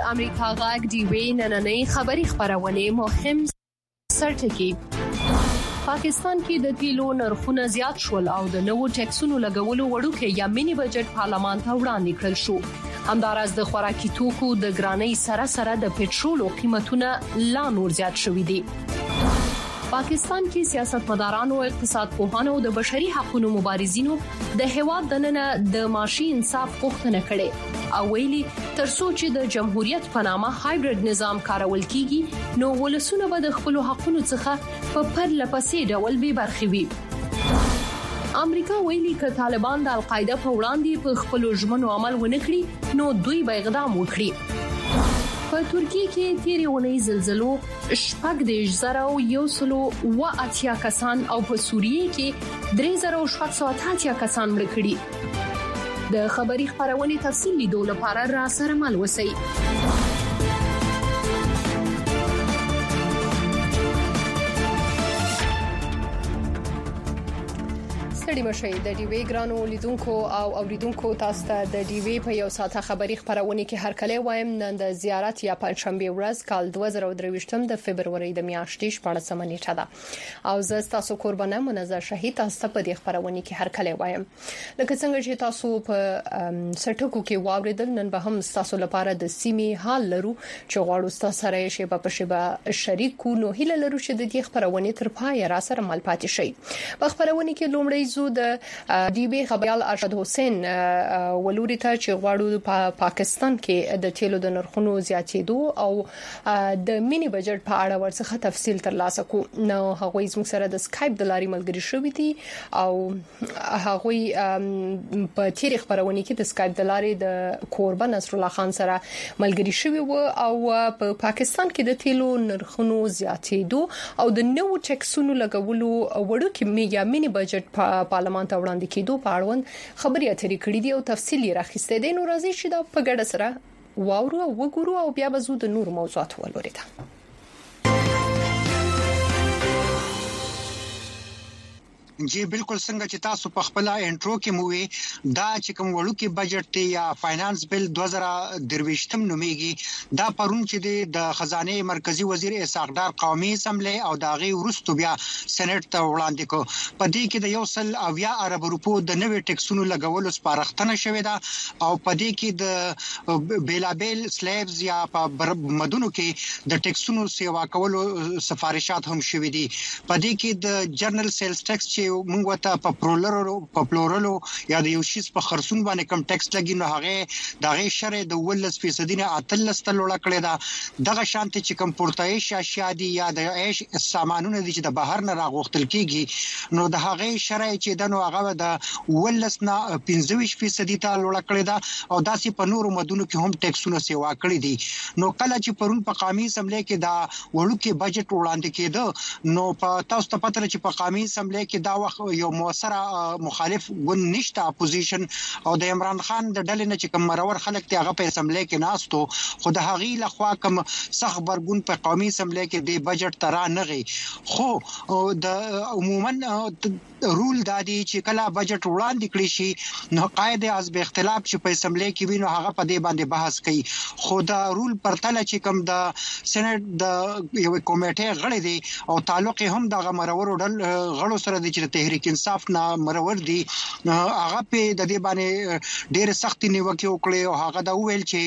امریکا غږ دی نننۍ خبری خبرونه مهم سرټکی پاکستان کې د تیلو نرخونه زیات شول او د نوو ټیکسونو لګولو وړوکې یا مینی بجټ پارلمان ته وړاندې کړل شو. همدارس د خوراکي توکو د ګرانۍ سره د پټرولو قیمتونه لا نور زیات شوي دي. پاکستان کې سیاستمدارانو او اقتصاد پوهانو د بشري حقوقو مبارزینو د هیواد دننه د معاشي انصاف غوښتنه کړې او ویلي ترڅو چې د جمهوریت په نامه هایبرید نظام کارول کیږي نو ولسونه به د خپل حقوقو څخه په پرلپسې ډول به برخې وي. امریکا ویلي ک طالبان د القاعده په وړاندې په خپل ژمنو عمل ونکړي نو دوی به اقدام وکړي. په ترکیه کې تیرې ونې زلزلو 1,180 کسان او په سوریه کې 3,780 کسان مړ کړي. د خبری خبرونه تفصیل لیدو لپاره را سره مل وسی. ستړي مشي د ډیوی ګرانو لیدونکو او اوریدونکو تاسو ته د ډیوی په یو ساعته خبری خبرونه کې هر کله وایم نن د زیارت یا پنځشنبه ورځ کال 2023 د فبرवरी د میاشتې 14 نیټه ده او زه تاسو قربانه منزه شهید تاسو په دې خبرونه کې هر کله وایم لکه څنګه چې تاسو په سرټکو کې واوریدل نن به هم تاسو لپاره د سیمې حال لرو چې غواړو تاسو سره شی په شبا شریکو نو هله لرو چې د دې خبرونه تر پای را سره مل پاتې شي. په خبرونه کې لومړی د ډیبي خبريال ارشد حسین ولوري ته چې غواړو په پاکستان کې د تیلو د نرخونو زیاتېدو او د مینی بجټ په اړه ورڅخه تفصیل ترلاسه کو. نو هغه زموږ سره د سکایپ د لارې ملګری شوې دي او هغه په تیر خبرونه کې د سکایپ د لارې د قربان نصر الله خان سره ملګری شوی و او په پاکستان کې د تیلو نرخونو زیاتېدو او د نوو ټیکسونو لګولو وړوکې مینی بجټ پارلمان ته وړاندې کېدو په اړوند خبري اترې کړې دي او تفصیلي راخسته دي. نو راځي چې دا په ګډه سره واورو او وګورو او بیا به زو د نور موضوعات ولوري. جی بالکل څنګه چې تاسو په خپل انټرو کې مووي دا چې کوم وړوکی بجټ ته یا فاینانس بل 2023 نوميږي دا پرون چې د خزانه مرکزی وزیر اسحاقدار قومي اسمبلی او داغي ورستو بیا سېنات ته وړاندې کو. په دې کې د 1.8 ارب روپو د نوې ټیکسونو لګولو سپارښتنه شوې ده او په دې کې د بیلابل سلیبز یا په مدونو کې د ټیکسونو سیوا کولو سفارشات هم شوې دي. په دې کې د جنرال سیلز ټیکس چې موږ ته په پلورلو یا د یو شی په خرڅون باندې کم ټیکس لګي نو هغه دغه شرع د 18% نه 13 لوړه کړې ده. دغه شانتي چې کم پورتایش اشیاء دي یا د عيش سامانونه دي چې د بهر نه راغوښتل کیږي نو د هغه شرع چې د نو هغه د 18 نه 25% ته لوړه کړې ده او داسې په نورو مدونو کې هم ټیکسونه سیوا کړې دي. نو کله چې پرون په قومي اسمبلی کې دا وړوکی بجټ وړاندې کېده نو په تاسو ته پته چې په قومي اسمبلی کې دا وخت یو موثره مخالف ګوند نشته اپوزیشن او د عمران خان د ډلې نه چې کوم مرور خلک ته هغه په اسمبلی کې ناستو خو د هغې لخوا کوم سخت برګون په قومي اسمبلی کې د بجټ ترا نغي خو د عموما رول دادی چې کله بجټ وړاندې کړی شي نو قاعده از به اختلاف چې په اسمبلی کې وینو هغه په دې باندې بحث کوي. خو دا رول پرتله چې کوم د سېنات د یو کمیټه غړي دي او تعلق هم د مرور غړو سره د تحریک انصاف نه مرور دي هغه په د دې باندې ډېر سخت نیوکه وکړي او هغه دا ویل چې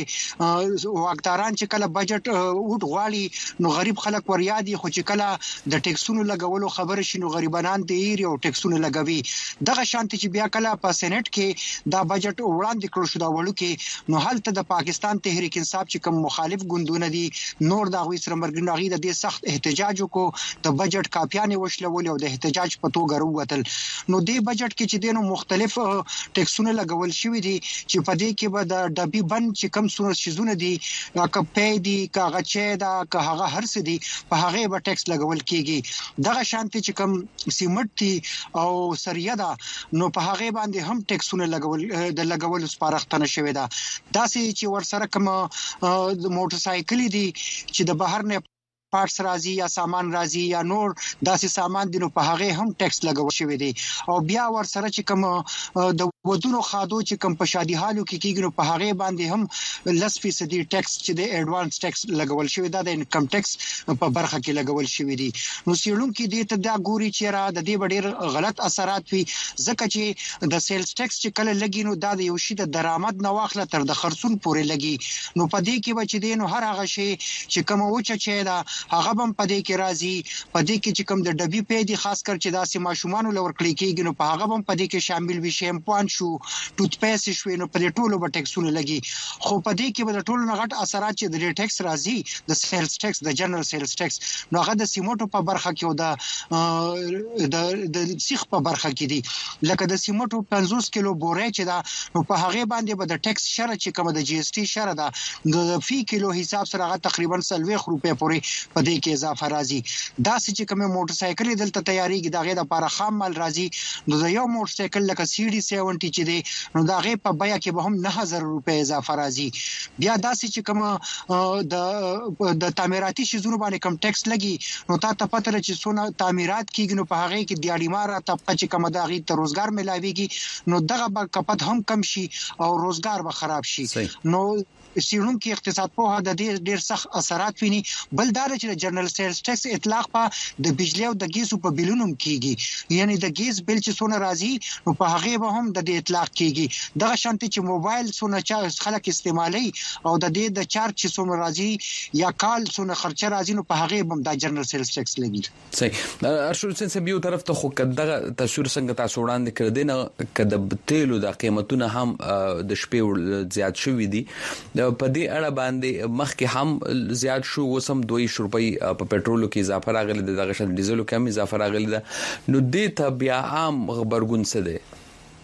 واکداران چې کله بجټ وټ غواړي نو غریب خلک وریادي خو چې کله د ټیکسونو لګولو خبر شي نو غریبانان دي او ټیکسونه لګوي. دغه شانتي چې بیا کله په سېنات کې دا بجټ وړاندې کړو شو دا وړو کې نو هلته د پاکستان تحریک انصاف چې کوم مخالف ګوندونه دي نور دا غوي سره مرګناغي د دې سخت احتجاج وکړو د بجټ کاپیانې وشلول او د احتجاج په توګه وروتل. نو دې بجټ کې چې دینو مختلف ټیکسونه لګول شوې دي چې په دې کې به د ډبي بند چې کم څونه شیزونه دي کپې دي کاغچې دا که هغه هرڅ دي په هغه به ټیکس لګول کیږي. دغه شانتي چې کم سیمټ دي او سریه ده نو په هغه باندې هم ټیکسونه لګول سپارښتنه شوې ده. داسې چې ورسره کوم موټر سایکل دي چې د بهر نه پارټس راځي یا سامان راځي یا نور داسې سامان دي نو په هغه هم ټیکس لګول شوی دی او بیا ورسره چې کوم د ودونو خادو چې کم په شادي حالو کې کېږي نو په هغه باندې هم 10% ټیکس چې د ایڈوانس ټیکس لګول شوی دا د انکم ټیکس په برخه کې لګول شوی دی نو سیړونکو دې ته دا ګوري چې را د دې ډېر غلط اثرات وي ځکه چې د سیلز ټیکس چې کله لګي نو دا د یو شی د درآمد نه واخله تر د خرڅون پورې لګي نو په دې کې بچ دي نو هر هغه شی چې کوم وچه چې دا هغه هم په دې کې راځي په دې کې چې کوم د ډبي پې دي خاص کر چې داسې ماشومان لور کړی کېږي نو په هغه هم په دې کې شامل وي شیمپو شو ټوت پیسټ شو نو په دې ټولو به ټیکسونه لګي خو په دې کې به د ټولو غټ اثرات چې د ټیکس راځي د سیلز ټیکس د جنرال سیلز ټیکس نو هغه د سیمټو په برخه کې او د سیخ په برخه کې دي لکه د سیمټو 50 کیلو بورې چې دا نو په هغه باندې به د ټیکس شره چې کوم د جی اس ټي شره دا د فی کیلو حساب سره هغه تقریبا 30 روپے پورې په دې کې اضافه راځي دا چې کوم موټر سایکل دلته تیاریږي دغه د لپاره خام مال راځي نو د یو موټر سایکل لکه سی ډي 70 چې دی نو دا غي په بیا کې به هم 9000 روپے اضافه راځي بیا داسې چې کوم د تعمیراتي شیزونو باندې کم ټیکس لګي نو تا ته پته چې سونه تعمیرات کیږي نو په هغه کې دیاړي مار طبقه چې کوم د غي ته روزګار ملاويږي نو دغه به کپت هم کم شي او روزګار به خراب شي نو سیړونکو اقتصاد په هغه د ډیر سخت اثرات ویني بل دا چې جنرال سیلز ټیکس اطلاق په د بجلی او د ګیسو په بیلونو کېږي یعنی د ګیس بیل چې سونه راځي نو په هغه به هم د اطلاق کېږي دغه شانتي چې موبایل سونه چې خلک استعمالي او د دې د چارج چې سونه راځي یا کال سونه خرچه راځي نو په هغه به د جنرال سیلز ټیکس لګي صحیح ارشد حسین صاحب یو طرف ته خو کدغه تصویر څنګه تاسو وړاندې کړی دی نه کده تیلو د قیمتونه هم د شپې زیات شوې دي په دې اړه باندې مخکې هم زیات شو وسم 2 روپۍ په پېټرولو کې اضافه راغلی دغه شان ډیزلو کې هم اضافه راغلی ده نو دې ته بیا عام خبرګون څه دی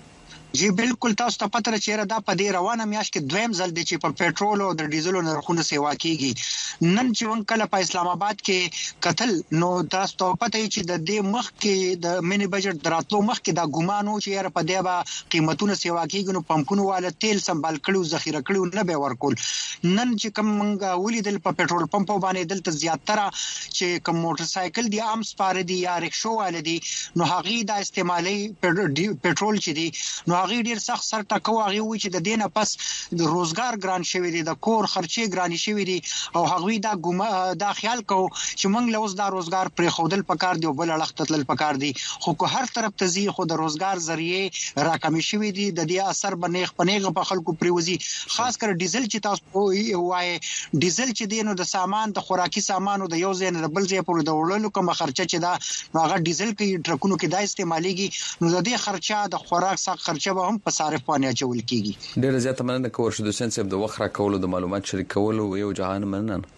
جی بالکل تاسو ته پته راچېره دا په دې روانه میاشت کې دویم ځل دی چې په پېټرول او د ډیزلو نرخونه سیوا کیږي نن چې ون کله په اسلام آباد کې قتل نو تاسو ته پته چې د دې مخ کې د مینی بجټ دراتلو مخ کې دا ګمانو چې یاره په دې با قیمتونه سیوا کیږي نو پمپونو والا تیل سنبال کړو ذخیره کړو نه به ورکول نن چې کوم منګه ولیدل په پېټرول پمپ باندې دلته زیاتره چې کوم موټر سایکل دي عام سپاره دي یا رکشو والا دي نو هغه دا استعمالي پېټرول چې دي نو هغه ډیر سخت سر ټکو هغه وی چې د دینه پس د روزګار ګران شوی دی د کور خرچې ګران شوی دی او هغه دا خیال کو چې موږ له اوس دا روزګار پر خودل پکار دی او بل اړخ تل پکار دی خو کو هر طرف ته زی خو د روزګار ذریعہ راکم شوی دی د دې اثر بنېغ په خلکو پریوزي خاص کر ډیزل چې تاسو وایي ډیزل چې دینو د سامان د خوراکي سامانو د یو ځای نه بل ځای پورې د وړلو کوم خرچه چې دا هغه ډیزل کې ټرکونو کې دا استعماليږي نو د دې خرچه د خوراک څخه خرچه هم په صارف باندې اچول کیږي ډیر زیات مننه کوم ارشد حسین صاحب د وخت را کولو د معلومات شریکولو یو جهان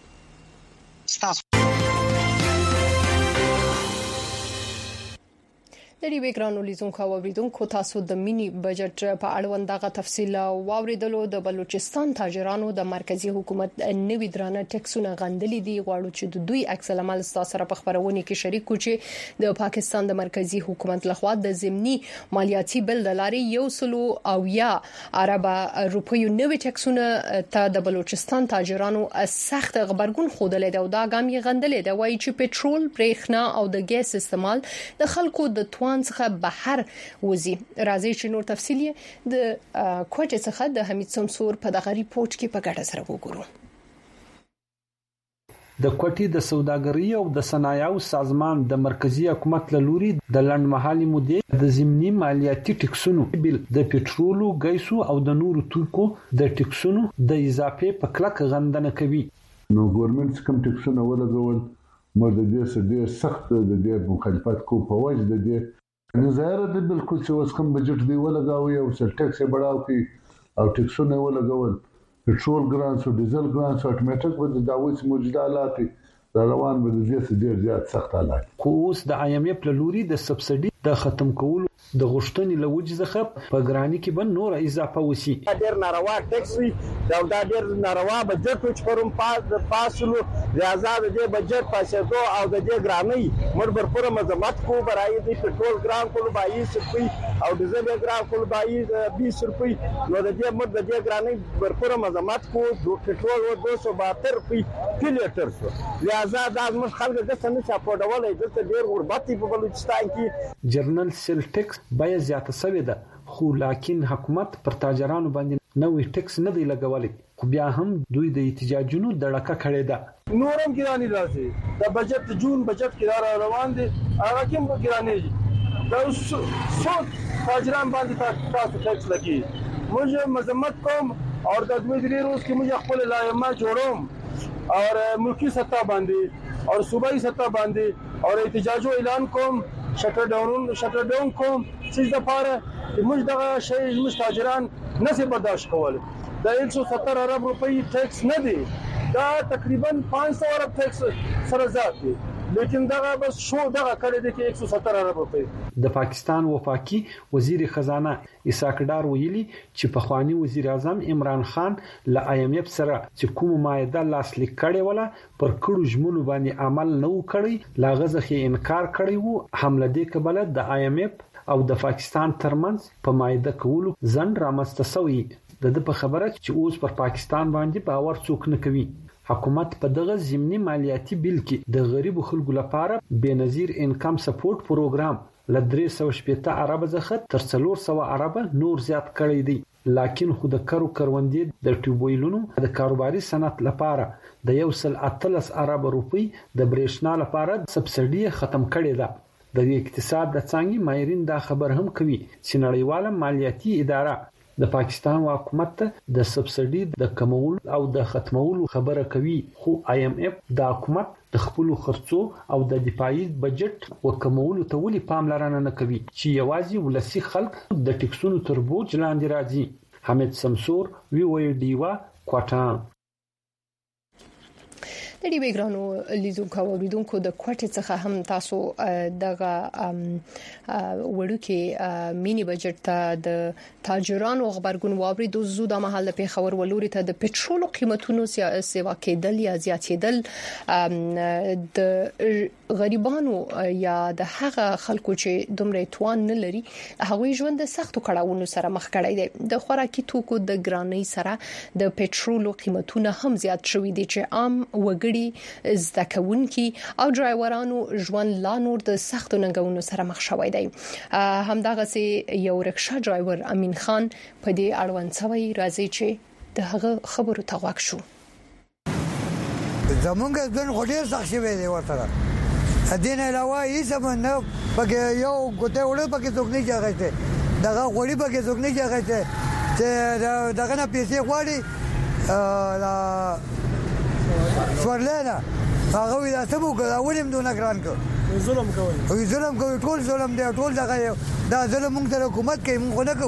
مننه ستاسو د دې وګرانو لیدونکو او اوریدونکو تاسو د مینی بجټ په اړوند دغه تفصیل واوریدلو د بلوچستان تاجرانو د مرکزی حکومت نوې درانه ټیکسونه غندلې دي غواړو چې د دوی عکس العمل سره په خبرونه کې شریک کړي د پاکستان د مرکزی حکومت لخوا د ضمني مالیاتي بل د لارې 100 عرب روپیو نوې ټیکسونه ته د بلوچستان تاجرانو سخت خبرګون خوده لیدو دا ګام یې غندلې دا وایي چې پېټرول برېښنا او د ګیس استعمال د خلکو د څخه بهر وزي راځي چې نور تفصیل د کوټه څخه د حمید سمسور په دغه ریپورت کې په ګډه سره وګورو د کوټي د سوداګرۍ او د صنایعو سازمان د مرکزی حکومت له لوري د لنډمهالي مودې د ضمني مالیاتي ټیکسونو بل د پېټرولو ګیسو او د نورو توکو د ټیکسونو د اضافه په کلک غندنه کوي نو ګورنمنت کوم ټیکسونه ولګول مو د دې سره سخت د دې مخالفت کو په وجه د دې نظر د بالکل چې اوس کوم بجټ دی ولګاوي او سر ټیکس بڑاو کی او ټیکسونه ولګول پېټرول ګرانس او ډیزل ګرانس اتوماتیک به د داوود موجوده حالات روان به د دې ډیر زیات سخت حالات خو اوس د IMF لوري د سبسډي د ختم کولو د غشتنې لوجه ځخه په ګرانی کې به نور اضافه وسی ډیر ناروا ټیکس دا ډیر ناروا بجټ چې پروم پاسلو ریاضه د بجټ پاسېدو او د دې ګرانی مربر پر مزمت کو برای د پېټرول ګران کول 22 روپۍ او ډیزل ګران کول 20 روپۍ نو د دې مرد د دې ګرانی برپر مزمت کو د پېټرول و 272 روپۍ په لیټر شو ریاضه د مخ خلک د څنګه سپورټولای د ډیر غربت په بلوچستان کې جرنل سیل ټیکس بیا زیاته سوي ده خو لکن حکومت پر تاجرانو باندې نوې ټیکس نه دی لګولې، خو بیا هم دوی د احتجاجونو دړکه کړې ده. نورم ګرانی راځي د بجټ جون بجټ کې روان دي، هغه کوم ګرانی دا څو تاجران باندې تاسو ټیکس لګي. مجھے مذمت کوم اور د دوی درې روز کې مجھے خپل لایحه جوړوم اور ملکی سطح باندې اور صوبائی سطح باندې اور احتجاجو اعلان کوم، شټر ډاون کوم چې د پاره موږ دغه شی موږ تاجران نه برداشت کول. د 170 ارب روپۍ ټیکس نه دی، دا تقریبا 500 ارب ټیکس سره زیات دی، لیکن دغه بس شو دغه کړی دی چې 170 ارب روپۍ. د پاکستان وفاقي وزیر خزانه اسحاق ډار ویلي چې په خواني وزیر اعظم عمران خان له IMF سره چې کوم مایده لاسلیک کړي ولا پر کړو ژمنو باندې عمل نه وکړي، لا غزخه انکار کړی وو. حمله دې کبله د IMF او د پاکستان ترمنځ په مایده کولو ځن رامسته شوی. د په خبره چې اوس پر پاکستان باندې باور څوک نه کوي. حکومت په دغه ضمني مالیاتي بیل کې د غریب خلکو لپاره بنظیر انکم سپورټ پروګرام ل 360 ارب څخه تر 400 ارب نور زیات کړی دی. لکن خو د کروندې د ټیوبویلونو د کاروباري صنعت لپاره د 113 ارب روپۍ د برېښنا لپاره سبسایډي ختم کړی ده. د اقتصاد د څنګه ماهرین دا خبر هم کوي چې نړیواله مالیاتي اداره د پاکستان حکومت ته د سبسایډي د کمول او د ختمولو خبره کوي، خو IMF د حکومت د خپل خرڅو او د دفاعي بجټ وکمولو ته ولې پاملرنه نه کوي چې یوازې ولسی خلک د ټیکسونو تر بوج لاندې راځي. حمید سمسور ویډیوا کوټا. د دې بیګرانو لیدونکو او لیدونکو د کوټې څخه هم تاسو دغه وړوکی مینی بجټ ته د تاجرانو خبرګون واوري. د زوده محل په خبر ولوري ته د پټرول قیمتونو سیوا کېدل یا زیاتېدل د غریبانو یا د هغه خلکو چې دومره توان نه لري هغه ژوند د سختو کړهونو سره مخ کړی دی. د خوراکي توکو د ګرانۍ سره د پټرول قیمتونه هم زیات شوي دي چې عام وګړي زده کوونکي او ډرایورانو ژوند لا نور د سختو ننګونو سره مخ شوی دی. همدغه سي یو رکشا ډرایور امین خان په دې اړوند څوی راځي چې د هغه خبرو ته غوږ شو. زمونږ ځن غوډیر سخت شوی دی ورته دین علاوه هیڅ نه پکې یو ګوته وړ پکې څوک نه ځاګته دغه غوړي پکې څوک نه ځاګته چې دغه نه پیسې غواړي لا سوالونه هغه وی دا څه وکړه ولیم دونه ګران کړ ظلم کوي ټول ظلم دی ټول دغه دا ظلم موږ ته حکومت کوي موږ نه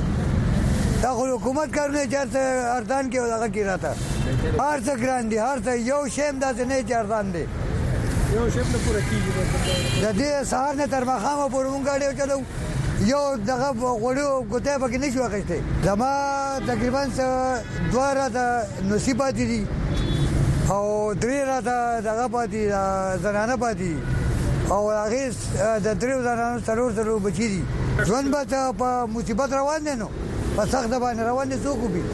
کوو دا حکومت کارونه چې اردان کې دغه کې راته هر څه ګران دي هر څه یو شیم دا نه اردان دي یو شیم نه پوره کیږي د دې سهار نه تر مخامه پورې مونږ غاډي چلو یو دغه غوړو ګوته پکې نشو اخیسته زما تقریبا 2 راته نصیبات دي او 3 راته دغه پاتې زنانه پاتې او هغه د 3 زنانو څلور بچی دي ژوند به په مصیبت روان دي نو په سخت باندې روان دي څوک به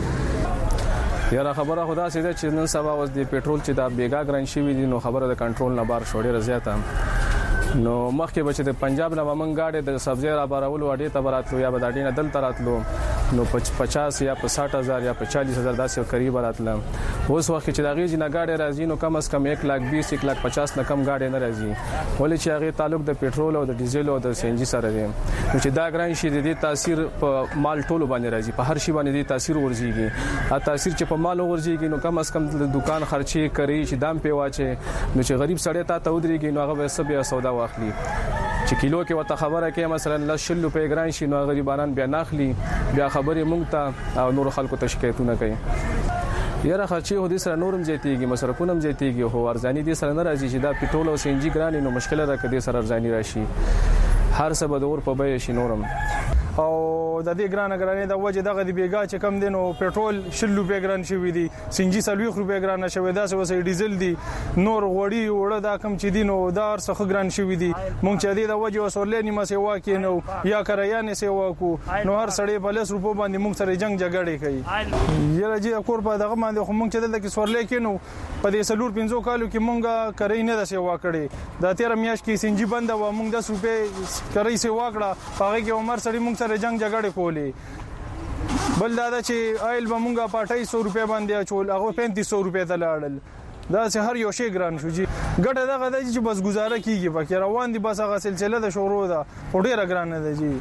یاره خبره خدا سي چې نن سبا اوس د پېټرول چې دا بیګا ګران شي دي نو خبره د کنټرول نه بار شوړې رضایت نو مخکې بچ د پنجاب نه ومن غاډه د سبزی را بارول وړي ته براتلو یا بداډینه دل تراتلو نو 50 یا 60000 یا 40000 داسې قریب راتلم. اوس وخت چې دا غیږ نه غاډه راځي نو کم از کم 120 150 نه کم غاډه نه راځي ولې چې هغه تعلق د پېټرول او د ډیزل او د CNG سره دی. نو چې دا ګران شي د تاثیر په مال ټولو باندې راځي په هر شي باندې د تاثیر ورځيږي ا تاثیر چې په مال ورځيږي نو کم از کم د دکان خرچي کوي چې دام په واچي نو چې غریب سړی ته ودرېږي نو هغه سبه سودا واخلي چې کیلو کې وته خبره کې مثلا 100 روپے ګران شي نو غریبانان بیا ناخلي بیا خبرې مونږ ته او نور خلکو ته شکایتونه کوي. یاره خرچي هو دې سره نورم زیاتېږي مصرفونه هم زیاتېږي هو ارزاني دې سره نه راځي چې دا پټرول او CNG ګران نو مشکل ده کدي سره ارزاني راشي هر څه به دور په بیه شي نورم او د دې ګران ګرانې د وجه دغه دی بیګا چې کم دینو پېټرول 100 روپے ګران شوی دی CNG 40 روپے ګران شوی دا څه ډیزل دی نور وړي وړه دا کم چې دینو دا څه ګران شوی دی مونږ چې دې د وجه وسولې نیمه سیوا کې نو یا کریانه سیوا کو نو هر سړی په 100 روپو باندې مونږ سره جنگ جګړه کوي یره چې کور په دغه باندې خو مونږ چې دلته کې سورلې کې نو په دې سلور 5 کالو کې مونږه کرای نه د سیوا کړي دا 13 میاشت کې CNG بند و مونږ 10 روپے کرای سیوا کړه هغه کې عمر سړی مونږ سره جنگ جګړه کولې بل دا چې آیل به مونږه په 250 روپیا باندې چول هغه 3500 روپیا ته لاړل دا چې هر یو شی ګران شو جی ګټه دغه د چې بس گزاره کیږي پکې روان دي بس هغه سلسله د شروع ده ډیره ګران ده جی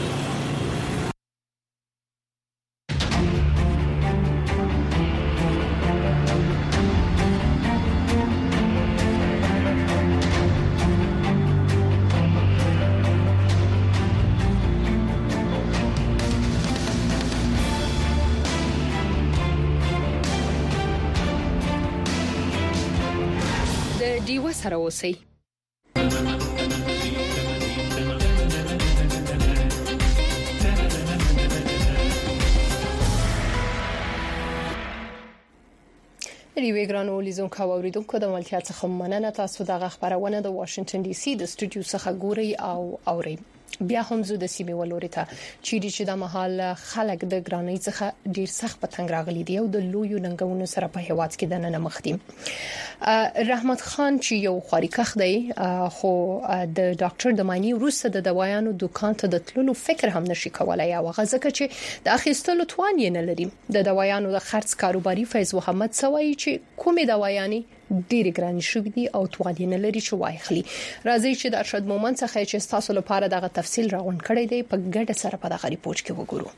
دیو سره اوسئ. ریوی ګرانو لیدونکو او اوریدونکو د ملتیا څخه مننه. تاسو د خبرونه د واشنگټن ډي سي د سټوډیو څخه ګوري او اورئ. بیا هم زه د سیمې ولوري ته چې د محل خلک د ګرانۍ څخه ډیر سخت پتنګ راغلي دی او د لویو ننګونو سره په هیواد کې د نن مخ دي. رحمت خان چې یو خاريکخ دی خو د ډاکټر د معنی وروسته د دوايانو دکان ته د تللو فکر هم نشي کولای او غزه چې د اخیستلو توان یې نه لري. د دوايانو د خرڅ کاروباري فیض محمد سوای چې کومې دوايانې ډېر ګران شوې دي او توان یې نه لري چې واخلي. راځي چې د ارشد مومن څخه چې تاسو لپاره دغه تفصیل راغون کړی دی په ګډه سره په دغه ریپورت کې وګورو.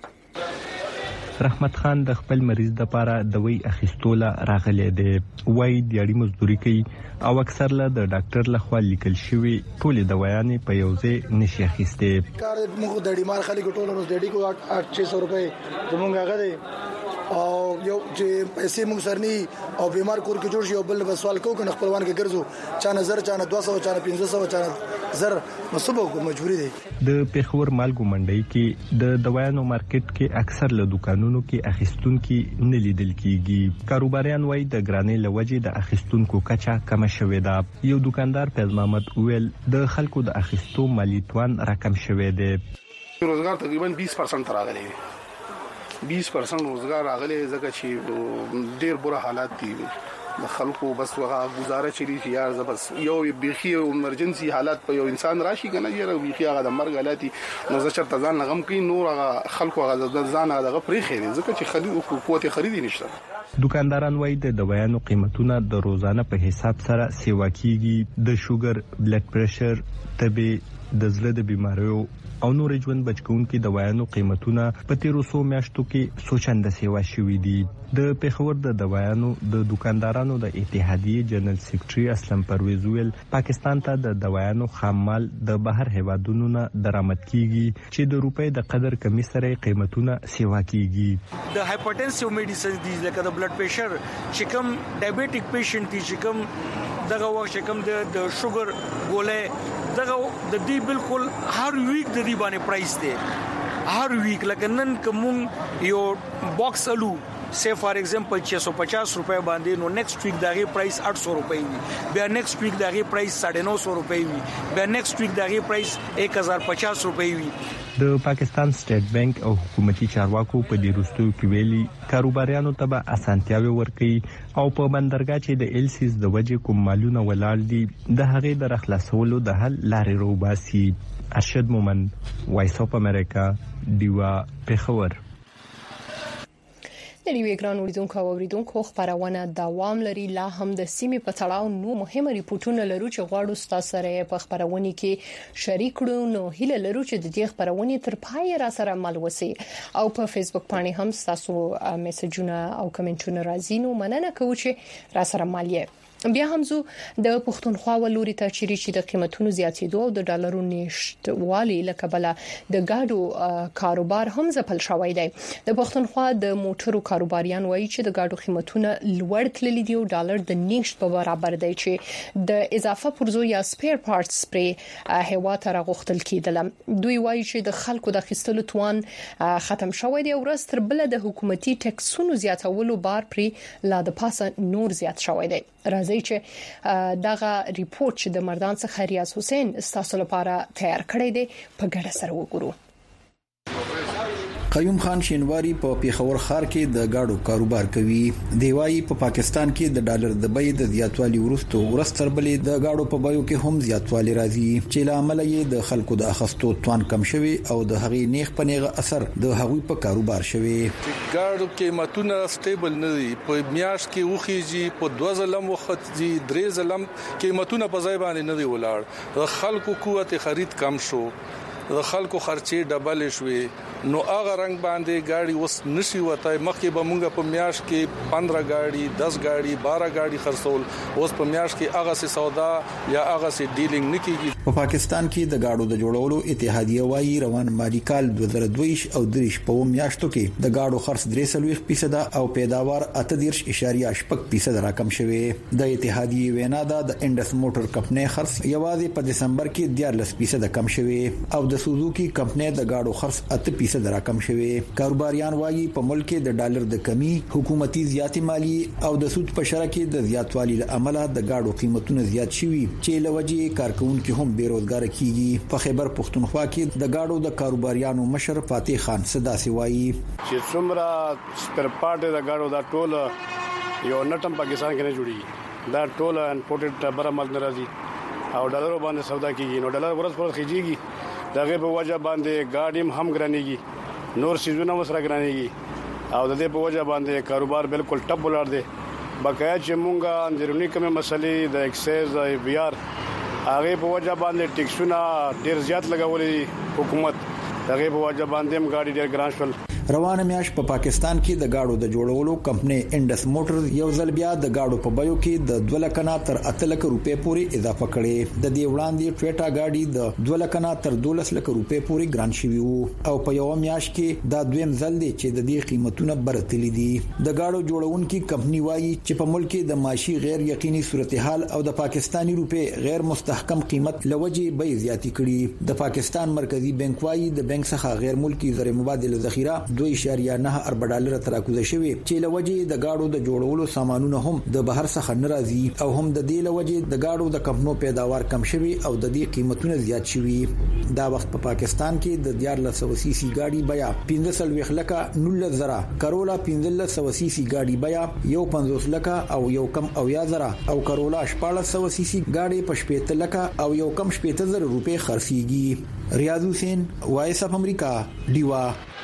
رحمت خان د خپل مریض د لپاره دوی اخیستوله راغلی دی. وای دیاري مزدوري کوي او اکثر له د ډاکټر لخوا لیکل شوی ټول دوايانې په یوځای نشي اخیسته. کار موږ د ډیمار خلک ټول روز ډېډي کو 800 روپے زمونږ هغه دی او یو چې پیسې موږ سرني او بیمار کور کې جوړ شي او بل سوال کوو کنه خپلوان کې ګرځو چا نظر چا 200 چا 500 چا زر مصوبه کو مجبوری دی. د پیښور مالګو منډي کې د دوايانو مارکیټ کې اکثر له دکانونو کې اخیستونکو نه لیدل کیږي. کاروباریان وایي د ګرانۍ لوجې د اخیستونکو کچا کم شوې ده. یو دکاندار فیض محمد ویل د خلکو د اخیستو مالی توان راکم شوې ده. روزګار تقریبا 20% راغلی 20% روزګار راغلی ځکه چې ډېر بره حالات دي د خلکو بس وغه گزاره چي چې یار زبس یو بيخي ایمرجنسي حالات په یو انسان راشي کنه یاره بيخي هغه د مرګ حالاتي نو زه چرته ځان لغم کوي نور هغه خلکو هغه ځان هغه پرې خېری ځکه چې خرید قوت خریدي نشته. دکانداران وایي د دوايانو قیمتونه د روزانه په حساب سره سیوا کیږي. د شوګر، بلډ پريشر، تبه، د زړه د بيماریو او نور ژوند بچکونکو دوايانو قیمتونه په 1300 میاشتو کې سوچنده سیوا شوې دي. د پیښور د دوايانو د دکاندارانو د اتحادیې جنرال سیکریټري اسلم پرویز ویل پاکستان ته د دوايانو خام مال د بهر هیوادونو نه درآمد کیږي چې د روپۍ د قدر کمی سره قیمتونه سیوا کیږي. د هایپرټنسیو میډیسنز دي لکه د بلډ پريشر چې کوم ډایبټیک پیشنټ دي چې کوم دغه وخت چې کوم د شوګر ګولې دغه د دې بالکل هر ویک د دې باندې پرایس دی. هر ویک لکه نن کوم یو باکس الو say for example 650 روپے باندې نو next week دغه پرایس 800 روپے وي بیا next week دغه پرایس 950 روپے وي بیا next week دغه پرایس 1050 روپے وي. د پاکستان سټیټ بانک او حکومتي چارواکو په دې وروستیو کې ویلي کاروباریانو ته به اسانتیاوي ورکړي او په بندرګاه چې د ایلسیز د وجې کوم مالونه ولاړ دي د هغه د خلاصولو د حل لارې روباسي. ارشد مومن، وایس اف امریکا، دیوا، پیښور. د ریوی ګرانو لیدونکو او اوریدونکو خبرونه دوام لري. لا هم د سیمې په تړاو نو مهمه ریپورتونه لرو چې غواړو تاسو سره په خبرونه کې شریک کړو. نو هیله لرو چې د دې خبرونه تر پای را سره مل وسی او په فیسبوک باندې هم تاسو میسجونه او کمنټونه راځي. نو مننه کوم چې را سره مالیه. بیا هم زو د پښتونخوا ولوري ته چې د قیمتونو زیاتېدو او د ډالرو نشټوالي لکبل د گاډو کاروبار هم ځپل شوی دی. د پښتونخوا د موټرو کاروباریان وایي چې د گاډو قیمتونه لوړ تللي دي او ډالر د نشټ په برابر دی چې د اضافه پرزو یا سپیر پارټس پر هوا ته راغختل کیدل. دوی وایي چې د خلکو د خستلو توان ختم شوی دی او ورستر بل د حکومتي ټیکسونو زیاتولو بار پر لا د پاسه نور زیات شوی دی. راځي چې دغه ریپورت چې د مردان څخه ریاض حسین تاسو لپاره تیار کړی دی په ګډه سره وګورو. قیوم خان شینواری په پیښور ښار کې د گاډو کاروبار کوي. دی وايي په پاکستان کې د ډالر د بیې د زیاتوالي ورستر بلې د گاډو په بیو کې هم زیاتوالی راځي چې لامل یې د خلکو د اخستو توان کم شوی او د هغې نیغ په نیغه اثر د هغوی په کاروبار شوی. گاډو قیمتونه سټیبل نه دي. په میاشت کې وخیږي په 2 ځلم وخت دي 3 ځلم قیمتونه په ځای باندې نه دی ولاړ. د خلکو قوت خرید کم شو. د خلکو خرچې ډبل شوې. نو هغه رنگ باندې گاډي وس نشي وتاي. مخکې به مونږ په میاش کې 15 گاډي 10 گاډي 12 گاډي خرڅول. اوس په میاش کې هغه سي سودا یا هغه سي ډیلینګ نکېږي. په پاکستان کې د گاډو د جوړولو اتحادیه وايي روان مالی کال 2022 او 23 په میاشتو کې د گاډو خرڅ 3% او پیداوار 8.8% راکم شوی. د اتحادیه وینا د انډس موټر کمپنۍ خرڅ یوازې په دسمبر کې 14% کم شوی او د سوزوکی کمپنۍ د گاډو خرڅ 8% راکم شوی. کاروباریان وايي په ملک کې د ډالر د کمی، حکومتي زیاتې مالی او د سود په شرکت کې د زیاتوالي لامل د گاډو قیمتونه زیات شوي چې لوجې کارکونکو هم بیروزګار کیږي. په خیبر پختونخوا کې د گاډو د کاروباریانو مشر فاتح خان صداسي وايي چې څومره سپیر پارټ د گاډو دا ټول یو نټم پاکستان کې نه جوړي. دا ټول انپورټډ بره ملک نه راځي او ډالر باندې سودا کیږي. نو ډالر ورځ پر خيږي دغه په وجه باندې گاډیم هم ګرانېږي. نور سيزونه مسره ګرانېږي او د دې په وجه باندې کاروبار بالکل ټپ ولر دی. بقایا چې مونږه اندرونی کومه مسلې د ایکسایز او بیار هغه په وجه باندې ټیکسونه ډیر زیات لګولې حکومت. دغه په وجه باندې هم گاډي ډیر ګران شول. روانه میاش په پاکستان کې د گاډو د جوړولو کمپنۍ انډس موټر یو ځل بیا د گاډو په بیو کې د 2 لک نه تر 8 لک روپے پورې اضافه کړي. د دې وړاندې ټویټا گاډي د 2 لک نه تر 12 لک روپے پورې ګران شوی وو او په یو میاش کې دا دویم ځل دی چې د دې قیمتونه برتلي دي. د گاډو جوړونکو کمپنۍ وایي چې په ملک کې د معاشي غیر یقیني صورتحال او د پاکستانی روپے غیر مستحکم قیمت لوجې بیې زیاتې کړي. د پاکستان مرکزی بانک وایي د بانک څخه غیر ملکی زر مبادله ذخیره 2.9 ارب ډالر تراکوزه شوی چې لوجې د گاډو د جوړولو سامانونه هم د بهر څخه ناراضي او هم د دې لوجې د گاډو د کمپنو پیداوار کم شوی او د دې قیمتونه زیات شوی. دا وخت په پاکستان کې د 1400 سی سی گاډي بیا 15 لک 19 کرولا 1500 سی سی گاډي بیا 15 لک او یو کم او یا زرا او کرولا 1400 سی سی گاډي په 15 لک او یو کم 17000 روپے خرڅيږي. ریاض حسین وایس اف امریکا دیوا.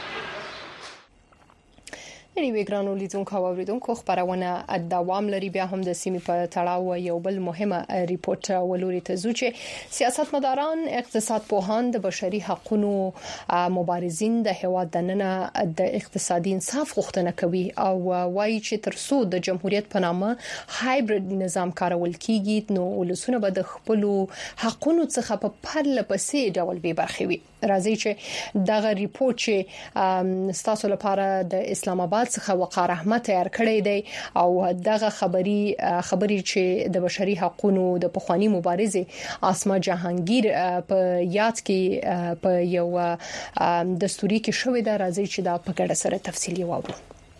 نړیوي ګرانو لیدونکو او اوریدونکو خبرونه دوام لري. بیا هم د سیمې په تړاو یو بل مهمه ریپورت ولوري ته ځو چې سیاستمداران، اقتصاد پوهان، د بشري حقوقو مبارزین د هیواد دننه د اقتصادي انصاف غوښتنه کوي او وایي چې ترڅو د جمهوریت په نامه هایبرید نظام کارول کیږي نو ولسونه به د خپل حقوقو څخه په پرله پسې ډول به برخې وي. راځي چې دغه ریپورت چې ستاسو لپاره د اسلام آباد څخه وقار احمد تیار کړی دی او دغه خبري چې د بشري حقوقو د پخوانی مبارزه اسما جهانگیر په یاد کې په یو دستوري کې شوې ده. راځي چې دا په ګډه سره تفصیلی واورو.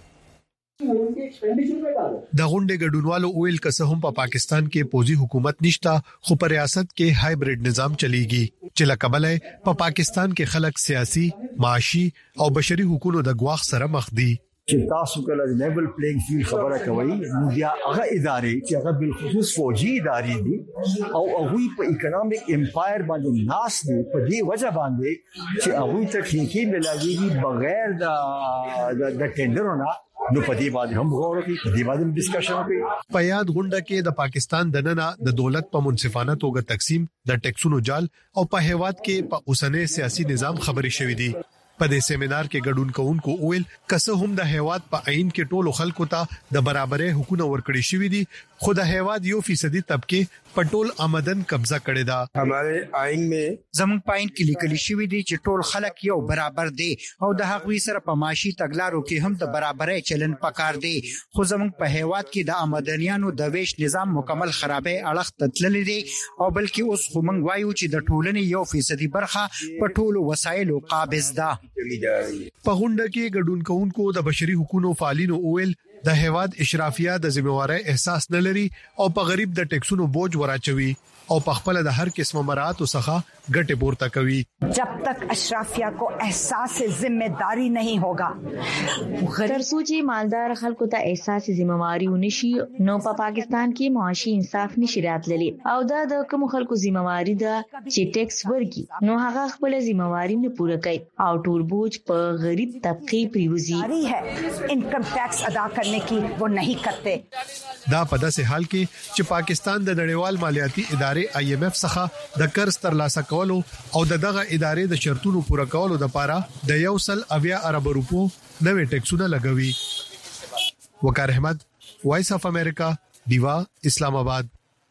د غونډې ګډونوالو اویل کسه هم په پاکستان کې پوزي حکومت نشتا خو پر ریاست کې هایبرید نظام چلیږي چې لکبلې په پاکستان کې خلک سیاسي، معاشي او بشري حقوقو د غواخ سره مخ دي. چې تاسو کله د لیول پلیینګ فیلډ خبره کوي نو بیا هغه ادارې چې هغه بالخصوص فوجي ادارې دي او هغه په اکونومیک امپایر باندې ناس دي په دې وجه باندې چې هغه ته ټیکي ملایږي بغیر د ټینډرونو نو په دې باندې هم غوړ کوي، په دې باندې ډیسکشن کوي. په یاد غونډه کې د پاکستان دننه د دولت په منصفانه توګه تقسیم، د ټیکسونو جال او په هیواد کې په اوسنۍ سیاسي نظام خبري شوې دي. په دې سیمینار کې ګډون کوونکو اویل کسه هم د هیواد په عین کې ټولو خلکو ته د برابرۍ حقوق ورکړي شوې دي خو د هیواد 1% طبقه په ټول آمدن قبضه کړې ده. हमारे आइन में زمون پاین کې لیکل شوی دی چې ټول خلک یو برابر دي او د هغوی سره په معاشي تګلارو کې هم د برابرۍ چلن پکار دی خو زمون په هیواد کې د آمدنیانو د ویش نظام مکمل خرابې اړخ تتللې دي او بلکې اوس خو موږ وایو چې د ټولنې 1% برخه په ټولو وسایلو قابض ده. په غونډه کې ګډون کوونکو د بشري حقوقو فعالینو اویل د هیواد اشرافیه د ذمہواری احساس نه لري او په غریب د ټیکسونو بوج وراچوي او په خپل د هر قسمه مراعاتو څخه ګټه پورته کوي. जब तक अशराफिया को एहसास जिम्मेदारी नहीं होगा तرڅو چې مالدار خلکو ته احساس ذمہواری ونشي نو په پاکستان کې معاشي انصاف نشي راتللی او دا د کوم خلکو ذمہواری ده چې ټیکس ورګي نو هغه خپل ذمہواری نه پوره کوي او ټول بوج په غریب طبقه پریوزي इनकम टैक्स अदा करने की वो नहीं करते. دا په داسې حال کې چې پاکستان د نړیوال مالیاتي ادارې IMF څخه د قرض ترلاسه کولو او دغه ادارې د شرطونو پوره کولو لپاره د 1.8 ارب روپو نوې ټیکسونه لګوي. وقار احمد، وایس اف امریکا، دیوا، اسلام آباد.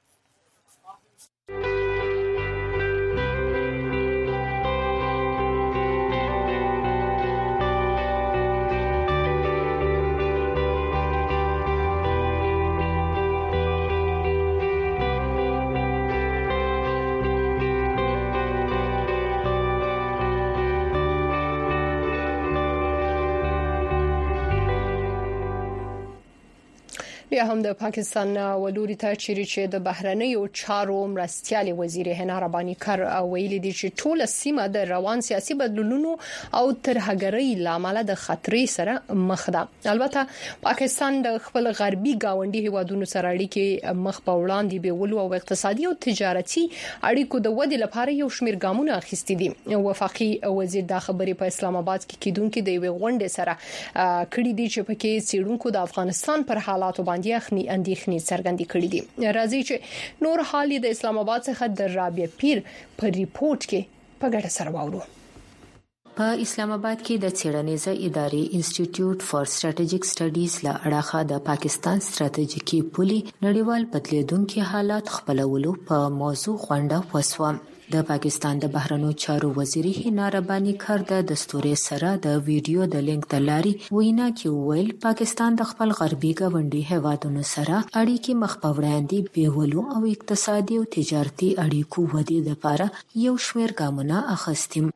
بیا هم د پاکستان ولوري ته چې د بهرنیو چارو مرستيالي وزیر حنا رباني کار ویلي دي چې ټول سیمه د روان سیاسي بدلونونو او ترهګرۍ لامل د خطرې سره مخ ده. البته پاکستان د خپل غربي گاونډي هیوادونو سره اړیکې مخ په وړاندې بیولو او اقتصادي او تجارتي اړیکو د ودې لپاره یو شمېر ګامونه اخیستي دي. وفاقي وزیر د خبرې په اسلام آباد کې کیدونکو د یو غونډې سره کړي دي چې پکې سیډونکو د افغانستان پر حالاتو باندې اندېښنې څرګندې کړې دي. راځي چې نور حالي د اسلام آباد څخه د رابعه پیر په ریپورت کې په ګډه سره واورو. په اسلام آباد کې د څېړنیزه ادارې انسټیټیوټ فار سټریټیجیک سټډیز له اړخه د پاکستان ستراتیژیکي پولي نړیوال بدلیدونکو حالات خپلولو په موضوع غونډه وسوه. د پاکستان د بهرنیو چارو وزیر حنا رباني کار د دستوري سره د ویډیو د لینک د لارې وینا کې ویل پاکستان د خپل غربي ګاونډي هیوادونو سره اړیکې مخ په وړاندې بیولو او اقتصادي او تجارتي اړیکو ودې لپاره یو شمېر ګامونه اخیستي.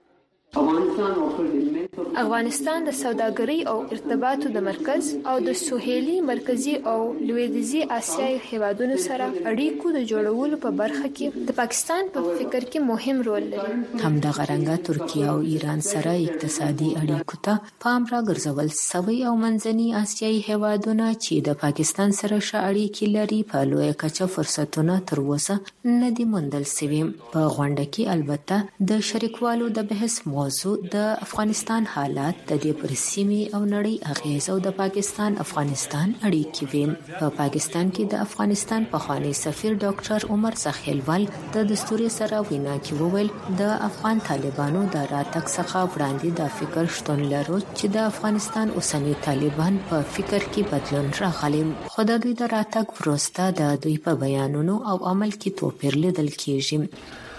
افغانستان د سوداګرۍ او ارتباطاتو د مرکز او د سوهیلي مرکزی او لویدیځي اسیایي هیوادونو سره اړیکو د جوړولو په برخه کې د پاکستان په فکر کې مهم رول لري. همدغه رنګه ترکیه او ایران سره اقتصادي اړیکو ته پام راګرځول سوی او منځني اسیایي هیوادونه چې د پاکستان سره اړیکې لري په لوی کچه فرصتونه تر اوسه نه دي موندل شوي. په غونډه کې البته د شریکوالو د بحث موضوع د افغانستان حالات د دې پر سیمې او نړۍ اغیز او د پاکستان افغانستان اړیکې وي. په پاکستان کې د افغانستان پخوانی سفیر ډاکټر عمر سخیلوال د دستوري سره وینا کې وویل د افغان طالبانو د راتګ څخه وړاندې د فکر شتون لرو چې د افغانستان اوسنی طالبان په فکر کې بدلون راغلی. خو د دوی د راتګ وروسته د دوی په بیانونو او عمل کې توپیر لیدل کېږي.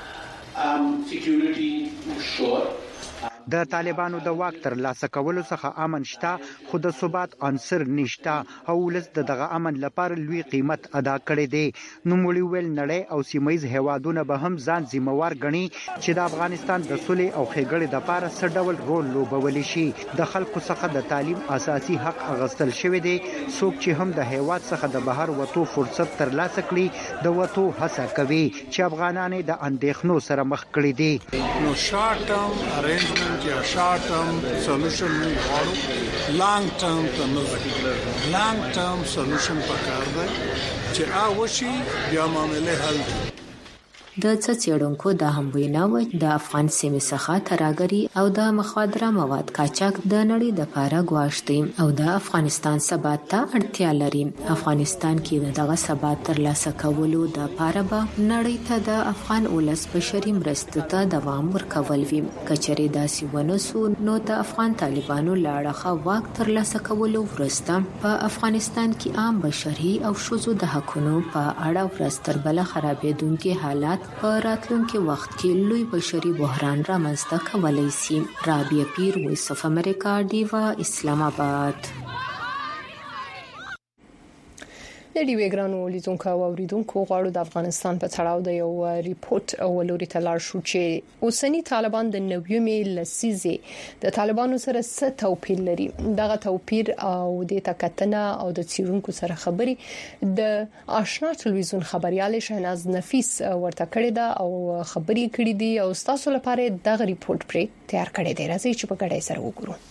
د طالبانو د واک تر لاسه کولو څخه امن شته خو د ثبات عنصر نشته او ولس دغه امن لپاره لوی قیمت ادا کړی دی. نوموړي ویل نړۍ او سیمایي هیوادونه به هم ځان ذمہوار ګڼي چې د افغانستان د صلح او ښېګړې لپاره څه ډول رول لوبولی شي. د خلکو څخه د تعلیم اساسي حق اغوستل شوی دی. څوک چې هم د هیواد څخه د بهر وټو فرصت تر لاسه کړي د وټو هڅه کوي چې افغانان د اندېښنو سره مخ کړي دي. نو شارټ ټرم ارینجمنت یا شارټ ټرم سولوشن نه غواړو، لانګ ټرم ته نه ځي. لانګ ټرم سولوشن پکار دی چې اوشي بیا معاملې حل شي. د څېړونکو د هم وینا و د افغان سیمې څخه ترهګري او د مخدره مواد قاچاق د نړۍ د لپاره ګواښ دی او د افغانستان ثبات ته اړتیا لري. افغانستان کې دغه ثبات ترلاسه کولو د لپاره به نړۍ ته د افغان ولس بشري مرستو ته دوام ورکول وي. کچري داسې ونسو نو د افغان طالبانو لاړه واک ترلاسه کولو وروسته په افغانستان کې عام بشري او شذو د حقونو په اړه ورستر بل خرابېدونکي حالات په راتلونکي وخت کې لوی بشري بحران رامنځته کولای شي. رابعه پیر، وایس اف امریکا، دیوا، اسلام آباد. د ډیوی ګرانو لیدونکو او اوریدونکو غواړو د افغانستان په تړاو د یو ریپورت ولوري تلار شو چې اوسنی طالبان د 90 لسیزه د طالبانو سره څه توپیر لري. دغه توپیر او د تکتنه او د څیړونکو سره خبري د آشنا ټلویزیون خبريال شهناز نفیس ورته کړی دا او خبري کړی دی او تاسو لپاره دغه ریپورت پرې تیار کړی دی. راځي چې په ګډه سره وګورو.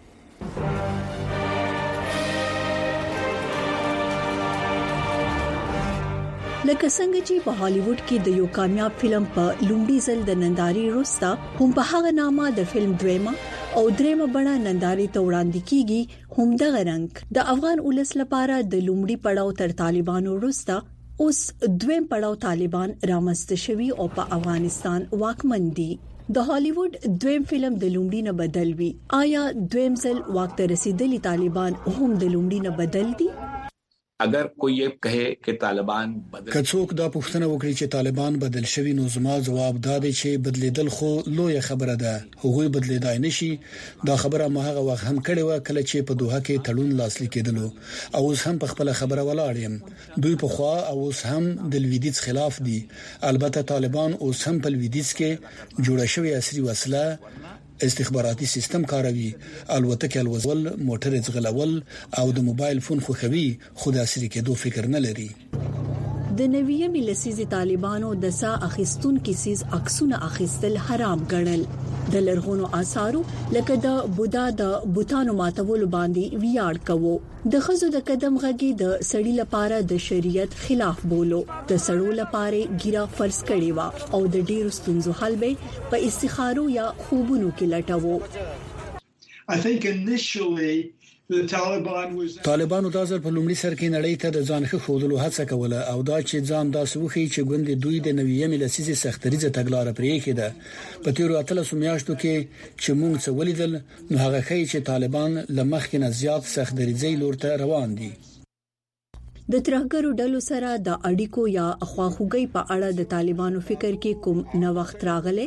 لکه څنګه چې په هالیوډ کې د یو کامیاب فلم په لومړي ځل د ننداري وروسته هم په هغه نامه د فلم دویمه او دریمه بڼه ننداري ته وړاندې کیږي، هم دغه رنګ د افغان ولس لپاره د لومړي پړاو تر طالبانو وروسته اوس دویم پړاو طالبان رامنځته شوي او په افغانستان واکمن دي. د هالیوډ دویم فلم د لومړي نه بدل وی. آیا دویم ځل واک ته رسیدلي طالبان هم د لومړي نه بدل دي؟ اگر کوئی یہ کہے کہ طالبان بدل کڅوک دا پوښتنه وکړي چې طالبان بدل شوي، نو زما جواب دا دی چې بدلیدل خو لوی خبره ده. هغوی بدلیدای نشي. دا خبره ما هغه وخت هم کړې و کله چې په دوحه کې تړون لاسلیک کېدلو او اوس هم په خپل خبره ولاړ یم. دوی په خوا او اوس هم د لویدیز خلاف دي. البته طالبان اوس هم په لویدیز کې جوړه شوی عصري وسله استخباراتي سیستم کاروي، الوتکې الوزول، موټر ځغلول او د موبایل فون خوخوي، خو د عصري کېدو فکر نه لري. د 90 لسیزې طالبانو د سا اخیستون کیسز عکسونه اخیستل حرام ګڼل. د لرغونو آثارو لکه د بودا د بوتانو ماتولو باندې ویاړ کوو. د خزو د قدم غږی د سړی لپاره د شریعت خلاف بولو. د سړو لپاره ګیرا فرض کړي وا او د ډیرو ستونزو حل به په استخارو یا خوبونو کې لټوو. I think initially طالبانو د ځل په لومړي سر کې نړۍ ته د ځان ښه خودلو هڅه کوله او دا چې ځان داسې وخی چې ګوندې دوی د 90 لسیزې سختریزه تګلارې پرې کېده. په تیرو 13 میاشتو کې چې موږ څه ولیدل، نو هغه ښیي چې طالبان لمخکې نه زیات سختریزي لور ته روان دي. د ترهګرو ډلو سره د اړیکو یا خواخوږي په اړه د طالبانو فکر کې کوم نوښت راغلی؟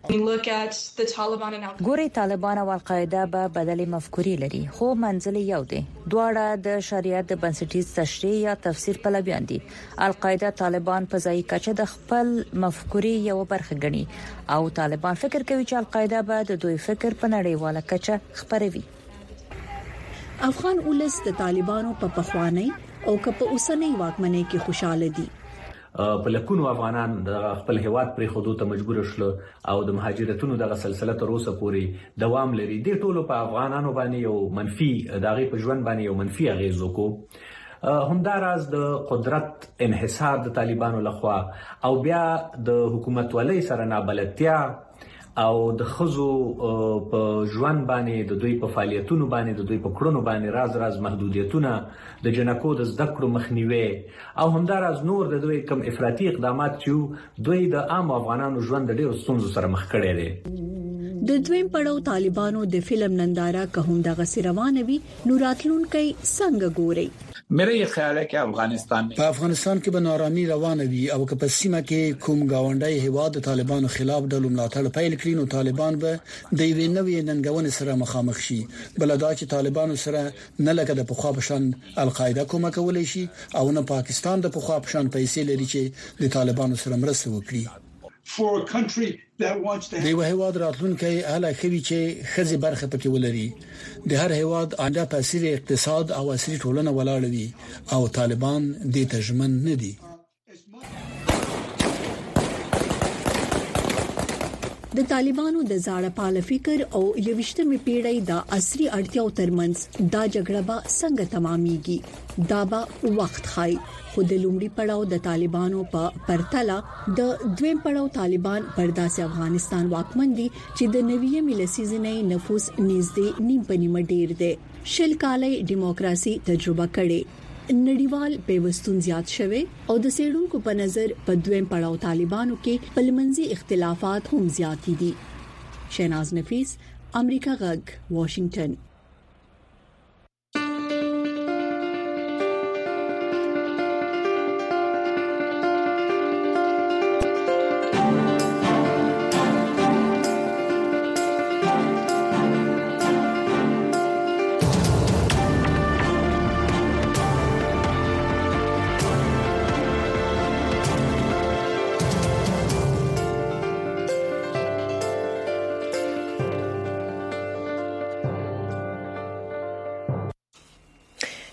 ګوري طالبان او القاعده به بدلې مفکورې لري، خو منځل یو دی. دواړه د شریعت د بنسټیز تشریح یا تفسیر پلویان دي. القاعده طالبان په ځای کچه د خپل مفکورې یو برخه ګڼي او طالبان فکر کوي چې القاعده به د دوی فکر په نړیواله کچه خپروي. افغان ولس د طالبانو په پخوانی او په اوسنۍ واکمنۍ کې خوشاله دي. په لکونو افغانان د خپل هیواد پرې خودو ته مجبور شول او د مهاجرتونو د سلسله تر اوسه پورې دوام لري. د ټولو په افغانانو باندې یو منفي دغه په ژوند باندې یو منفي اغیز وکړو. همداراز د قدرت انحصار د طالبانو لخوا او بیا د حکومت ولې سره نابلدتیا او د خزو په ژوند باندې د دوی په فعالیتونو باندې د دوی په کړنو باندې راز محدودیتونه، د جنکو د زده کړو مخنیوي او همداراز نور د دوی کم افراطي اقدامات چې دوی د عام افغانانو ژوند د ډېر ستونزو سره مخ کړي دي. د دویم پړاو طالبانو د فلم ننداره که هم دغه روانوي، نو راتلونکي څنګه ګوري؟ میرا یہ خیال ہے کہ په افغانستان کې به نارامي روانه وي او که په سیمه کې کوم گاونډي هیواد د طالبانو خلاف د ملاتړ پیل کړي، نو طالبان به د یوې نوې ننګونې سره مخامخ شي. بلدا چې طالبانو سره نه لکه د پخوا پشان القاعده کومه کولای شي او نه پاکستان د پخوا پشان پیسې لري چې د طالبانو سره مرسته وکړي. د یو هیواد راتلونکي اعلی خوي چې خزي برخه پکې ولري. د هر هیواد آنده په سری اقتصاد او عصري ټولنه ولاړ وي او طالبان د تجمن نه دي. د طالبانو د زاړه پاله فکر او 21مې پیړۍ د عصري اړتیاو ترمنځ دا جګړه به څنګه تمامېږي، دا به وخت ښایي. خو د لومړي پړاو د طالبانو په پرتله د دویم پړاو طالبان پر داسې افغانستان واکمن دي چې د 90 لسیزې نفوس نږدې نیم په نیمه ډیر دی. 20 کاله دیموکراسي تجربه کړي، نړیوال پیوستون زیات شوه او د سیډونکو په نظر په دویم پړاو طالبانو کې پلمنځي اختلافات هم زیات دي. شهناز نفیس، امریکا غږ، واشنگټن.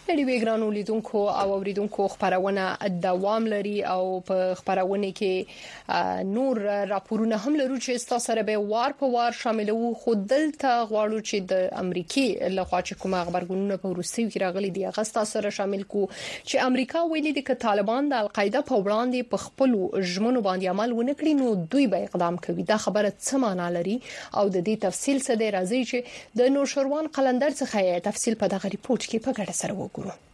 لړۍ ګرانو لیدونکو او اوریدونکو خبرونه دوام لري او په خبرونه کې نور راپورونه هم لرو چې تاسو سره به وار په وار شاملو. خو دلته غواړو چې د امریکای لخوا چې کومه خبرګونونه په روسي کې راغلي دي هغه تاسو سره شامل کو چې امریکا ویلي دي چې طالبان د القاعده په وړاندې په خپل ژمنو باندې عمل ونکړي نو دوی به اقدام کوي. دا خبره څه معنا لري او د دې تفصیل څه دی راځي چې د نوشروان قلندر څخه تفصیل په دغه ریپورت کې په ګډه سره وګورو.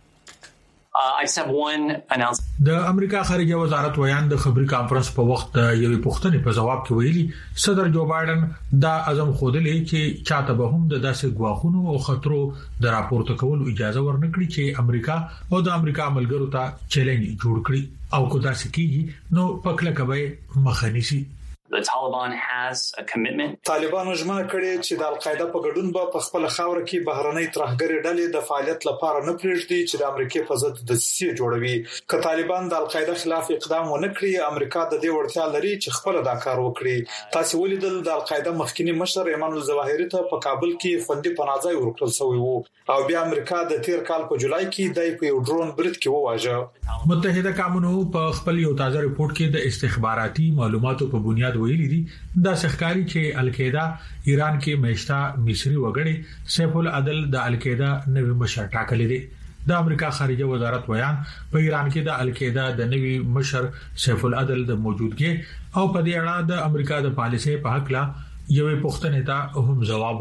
د امریکا خارجه وزارت ویان د خبري کانفرنس په وخت یوې پوښتنې په جواب کې ویلي صدر جو بایدن دا عزم خوده چې چاته به هم د داسې غواخونو او خطرو د راپورته کولو اجازه ورنکړي چې امریکا او د امریکا ملګرو ته چیلنج جوړ کړي او کو داسې کیږي نو پکله کوي مخنیسي. طالبانو ژمنه کړې چې د القاعده په ګډون په خپل خاور کې بهرنۍ ترهګري ډلې د فعالیت لپاره نه پریږدي چې د امریکای په ضد د سیاسي جوړوي. که طالبان د القاعده خلاف اقدام ونه کړي امریکا د دې وړتیا لري چې خپل دا کار وکړي. تاسو ولیدل د القاعده مخکنی مشر ایمان الظواهری ته په کابل کې خوندي پناهځای ورکړل شوی وو او بیا امریکا د تیر کال په جولای کې د یو ډرون برید کې وواژه. متحده قومونو په خپل یو تازه ریپورت کې د استخباراتي معلوماتو په بنیاد ویلي دي دا ښکاری چې القاعده ایران کې مېشتا مصری وګړي سیف العدل د القاعده نوی مشر ټاکلی دی. د امریکا خارجه وزارت ویان په ایران کې د القاعده د نوی مشر سیف العدل د موجودګي او په دې اړه د امریکا د پالیسۍ په حق لا یوې پوښتنې ته هم جواب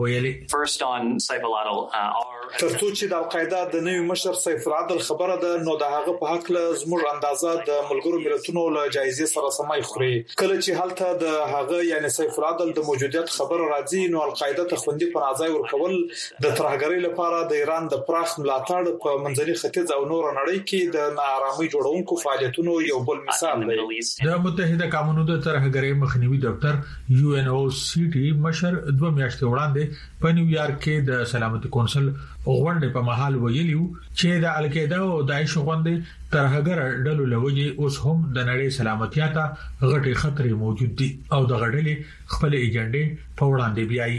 ویلي. ترڅو چې د القاعده د نوی مشر سیف العدل خبره ده نو د هغه په حق له زموږ اندازه د ملګرو ملتونو له جایزې سره سمای خوري. کله چې حالته د هغه یعنی سیف العدل د موجودیت خبره راځي نو القاعده ته خوندي پناهځای ورکول د ترهګرۍ لپاره د ایران د پراخ ملاتړ په منځني ختیځ او نور نړۍ کې د ناارامۍ جوړونکو فعالیتونو یو بل مثال دی. د متحده قومونو د ترهګرۍ مخنیوي دفتر UNOCT مشر 2 میاشتې وړاندې په نیویارک کې د سلامتي کونسل غونډې په محل ویلیو چې د القاعده او داعش غونډې ترهګر ډلو لوجي اوس هم د نړۍ سلامتیا ته غټي خطرې موجود دي او د غړلې خپل ایجنډې په وړاندې بیاي.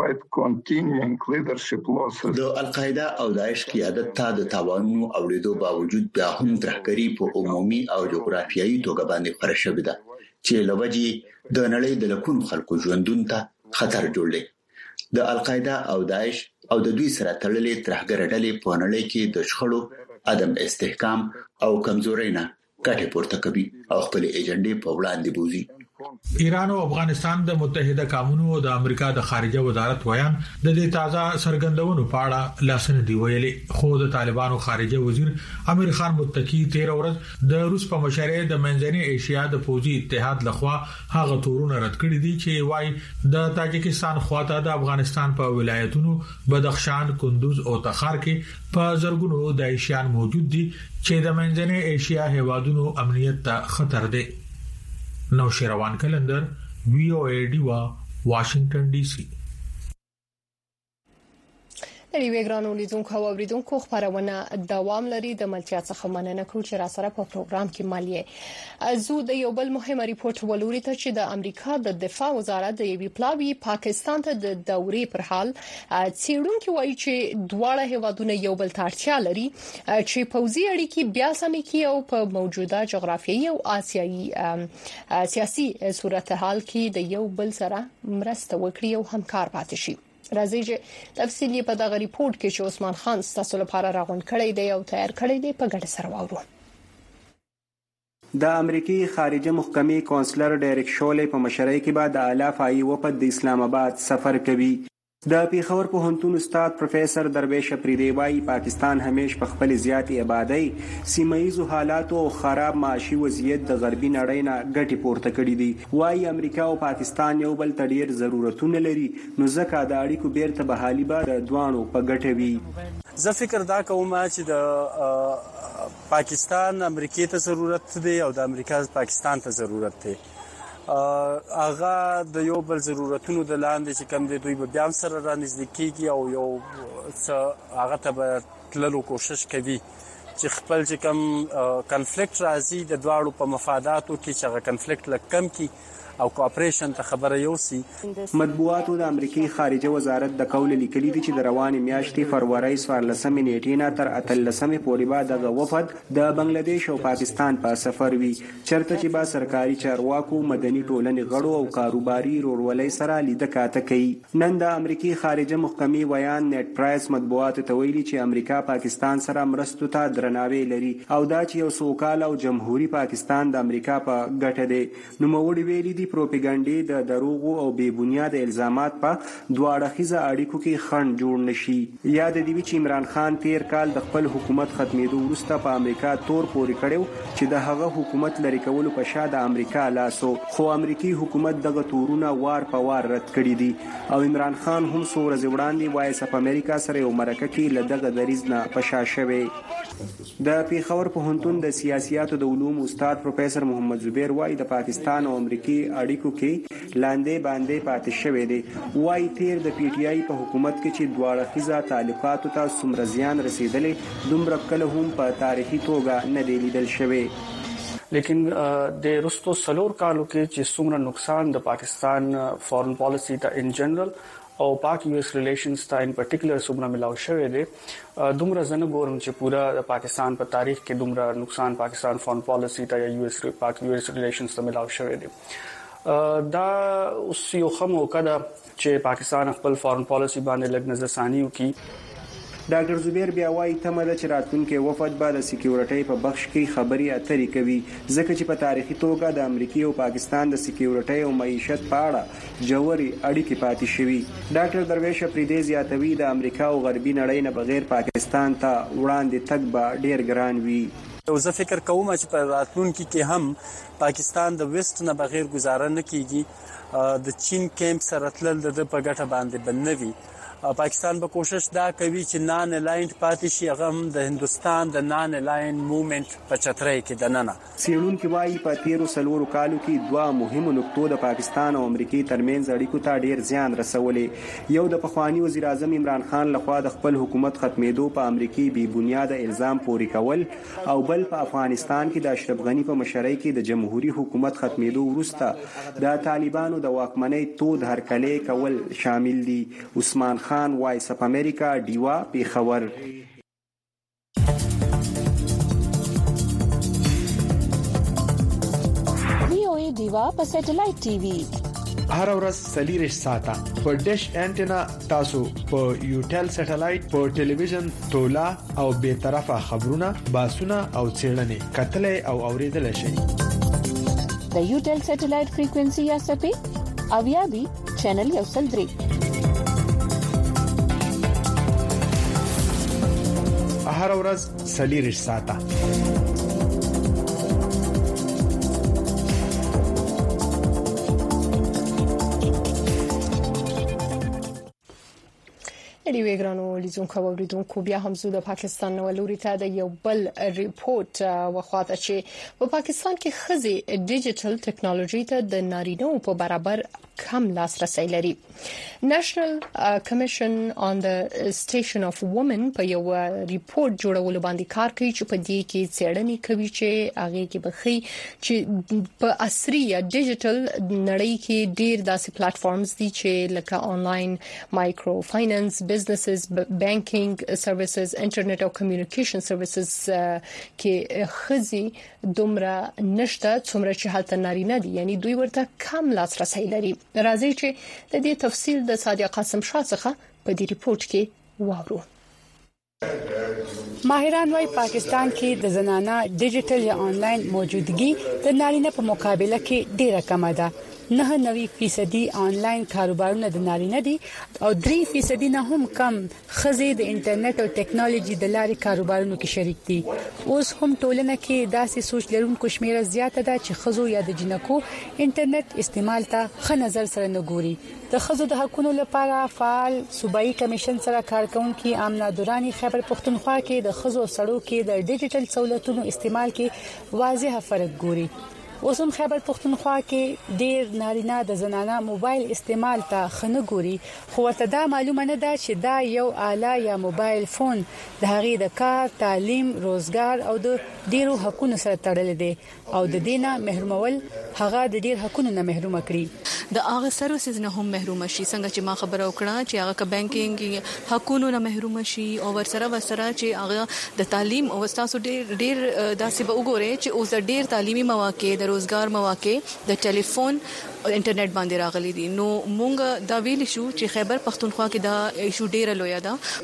د القاعده او داعش قیادت ته د تاوانونو اوریدو باوجود بیا هم ترهګری په عمومي او جغرافیایي توګه باندې خورشوي ده چې لوجي د نړۍ د لکونو خلکو ژوندون ته خطر جوړلې. د القاعده او داعش او د دوی سره تړلې ترهګر ډلې په نړۍ کې د شخړو عدم استحکام او کمزورۍ نه ګټه پورته کوي او خپل ایجنډې په وړاندې بوزي. ایران او افغانستان د متحده قومونو او د امریکا د خارجه وزارت ویان د دې تازه سرګندونو په اړه لاسنه دی ویلي. خو د طالبانو خارجه وزیر امیر خان متقی 13 ورځ د روس په مشرۍ د منځنۍ ایشیا د فوجي اتحاد لخوا هغه تورونه رد کړی دي چې وايي د تاجکستان خواته د افغانستان په ولایتونو بدخشان، کندوز او تخار کې په زرګونو داعشیان موجود دي چې د منځنۍ ایشیا هیوادونو امنیت ته خطر دی. نوشروان کلندر VOA ډیوا واشنگټن ډي سي. لړۍ ګرانو لیدونکو او اوریدونکو خبرونه دوام لري. د ملتیا څخه مننه کوم چې را سره په پروګرام کې مالیه زو د یو بل مهم ریپورت ولوري ته چې د امریکا د دفاع وزارت د یوې پلاوی پاکستان ته د دوري پر حال څیړونکو وایي چې دواړه هیوادونه یو بل ته اړتیا لري چې پوځي اړیکې بیا سمې کړي او په موجوده جغرافیایي او آسیایي سیاسي صورتحال کې د یو بل سره مرسته وکړي او همکار پاتې شي. راځي چې تفصیلی په دغه ریپورت کې چې عثمان خان تاسو لپاره راغون کړی دی او تیار کړی دی په ګډه سره واورو. د امریکای خارجه محکمې کونسلر ډایرک شولې په مشرۍ کې بعد د اعلی فایي وفد د اسلام آباد سفر کوي. د پیښور پوهنتون استاد پروفیسور درویش افریدی وايي پاکستان همیش په خپل زیاتې آبادی سیمایي حالات او خراب معاشي وضعیت د غربي نړۍ نه ګټي پورته کړې دي. وايي امریکا او پاکستان یو بل ته ډیر ضرورتونه لري نو ځکه د اړیکو بیرته بحالي به دوانو په ګټه وي. زه فکر دا کوم چې د پاکستان امریکای ته ضرورت دی او د امریکا پاکستان ته ضرورت دی. هغه د یو بل ضرورتونو د لاندې چې کم دي دوی به بیا سره را نږدې کیږي او یو څه هغه ته به تللو کوشش کوي چې خپل چې کم کنفلیکټ راځي د دواړو په مفاداتو کې چې هغه کنفلیکټ لکم کی او کوآپریشن ته خبره یوسي. مطبوعاتو د امریکای خارجه وزارت د قول لیکلي دي چې د روانې میاشتې فروری 14 نیټې نه تر 18 پورې به د وفد د بنگلاديش او پاکستان په سفر وي، چرته چې با سرکاري چارواکو، مدني ټولنې غړو او کاروباري رورولۍ سره لیده کاته کوي. نن د امریکای خارجه محکمې ویان نیټ پرایس مطبوعاتو ته ویلي چې امریکا پاکستان سره مرستو ته درناوی لري او دا چې یو سوکاله او جمهوریت پاکستان د امریکا په ګټه دی. نو موړي ویلي دي پروپاګاندا د دروغو او بې بنیاد الزامات په دوه اړخیزه اړیکو کې خنډ جوړ نشي. یاد دی چې عمران خان تیر کال د خپل حکومت ختمېدو وروسته په امریکا تور پورې کړو چې د هغه حکومت لري کولو په شا د امریکا لاسو، خو امریکایي حکومت دغه تورونه وار په وار رد کړی دي او عمران خان هم څو ورځې وړاندې وایس اپ امریکا سره یو مرکه کې له دغه دریځ نه په شا شوی. د پیښور پوهنتون د سیاسياتو د علومو استاد پروفیسور محمد زبیر وایي د پاکستان او امریکای اړیکو کې لاندې باندې پاتې شوی دی. وایي تیر د پی ټی آی په حکومت کې چې دواړه خزا تعلقاتو ته څومره زیان رسیدلې دومره کله هم په تاریخي توګه نه دی لیدل شوی. لیکن د رستو سلور کالو کې چې څومره نقصان د پاکستان فورن پالیسی ته ان جنرال او پاک یو ایس ریلیشنز ته ان پرټیکولر څومره ملاو شوی دی، دومره زنه ګورم چې پورا د پاکستان په تاریخ کې دومره نقصان پاکستان فورن پالیسی ته یا پاک یو ایس ریلیشنز ته ملاو شوی دی. دا اوس یو خمو کده چې پاکستان خپل فورن پالیسی باندې لږ نظر ثانی وکي. ډاکټر زبیر بیا وایي تمه ده چې راتلونکي وفد به د سکیورټۍ په بخش کې خبري اترې کوي، ځکه چې په تاریخي توګه د امریکای او پاکستان د سکیورټۍ او معیشت په اړه جوړي اړیکې پاتې شوي. ډاکټر درویش پریدي زیاتوي د امریکا او غربي نړۍ نه بغیر پاکستان ته وړاندې تګ به ډیر ګران وي. زه فکر کوم چې په راتلونکي کې هم پاکستان د ویسټ نه بغیر گزاره نه کیږي. د چین کیمپ سره تلل د په ګټه باندې بنوي. پاکستان به کوشش دا کوي چې نان الاینډ پاتې شي، هغه هم د هندستان د نان الاینډ موومېنت په چترۍ کې د ننه. څېړونکي وایي په تیرو څلورو کالو کې دوه مهمو نقطو د پاکستان او امریکای ترمنځ اړیکو ته ډیر زیان رسولې. یو د پخوانی وزیر اعظم عمران خان لخوا د خپل حکومت ختمېدو په امریکای بې بنیاد الزام پوري کول او بل په افغانستان کې د اشرف غنی په مشرۍ کې د جمهوریت حکومت ختمېدو وروسته د طالبانو د واکمنۍ تود هرکلې کول شامل دي. عثمان خان وایس اپ امریکا ډیوا پیښور. وی ډیوا په سټلایټ ټي وي هر ورځ سلیریش ساته په ډیش انټینا تاسو په یوټل سټلایټ په ټلویزیون تولا او به طرفه خبرونه باسونه او چیرنې کتلې او اوریدل شي. د یوټل سټلایټ فریکوئنسي یا سپی او یا بي چینل یو سل 3 هر ورځ سلیریش ساته. ډیوې ګرانو لیدونکو او اوریدونکو بیا هم زو د پاکستان نو لوري ته د یو بل ریپورت وخواته چې په پاکستان کې خزي ډیجیټل ټیکنالوژي ته د نارینه په برابر کم لاسرسي لري. نېشنل کمیشن آن د سټیشن اف وومن په یو ریپورت جوړولو باندې کار کوي چې په دې کې څېړنې کوي چې هغه کې بخي چې په عصري یا ډیجیټل نړۍ کې ډیر داسې پلیټ فارمز دي چې لکه آنلاین مایکرو فاینانس businesses, banking services, internet او communication services کې خزي دومره نشته څومره چې حالت نارینه دي، یعنی دوی ورته کم لاسرسي لري. راځي چې د دې تفصیل د صادق قاسم شاه څخه په دې ریپورت کې واورو. ماهران وايي پاکستان کې د زنانه ډیجیټل یا آنلاین موجودګي د نارینه په مقابله کې ډیره کم ده. 99% آنلاین کاروبارونه د نارینه دي او 3% نه هم کم خزي د انټرنیټ او ټیکنالوژي د لارې کاروبارونو کې شریک دي. اوس هم ټولنه کې داسې سوچ لرونکو شمیره زیاته ده چې خزو یا د جنکو انټرنیټ استعمال ته ښه نظر سره نه ګوري. د خزو د حقوقو لپاره فعال صوبایي کمیشن سره کارکونکو آمنه دورانی خیبر پختونخوا کې د خزو سړو کې د ډیجیټل سہولتونو استعمال کې واضح فرق ګوري. اوسم خیبر پختونخوا کې ډیر نارینه د زنانه موبایل استعمال ته خنه ګوري خو ورته دا معلومه نه ده چې دا یو آله یا موبایل فون د هغې د کار تعلیم روزګار او د ډیرو حقوقو سره تړل دي او د دینه محرومول هغه د ډیر حقوقو نه محروم کړي د هغه سروسز نه هم محروم شي څنګه چې ما خبره وکړه چې هغه ک بانکینګ حقوقو نه محروم شي او ورسره چې هغه د تعلیم او تاسو ډیر داسې به وګورئ چې اوس د ډیر تعلیمي مواقع د روزګار مواقع د ټلیفون او انټرنیټ باندې راغلي دي نو مونږ دا ویل شو چې خیبر پختونخوا کې دا ایشو ډیره لوی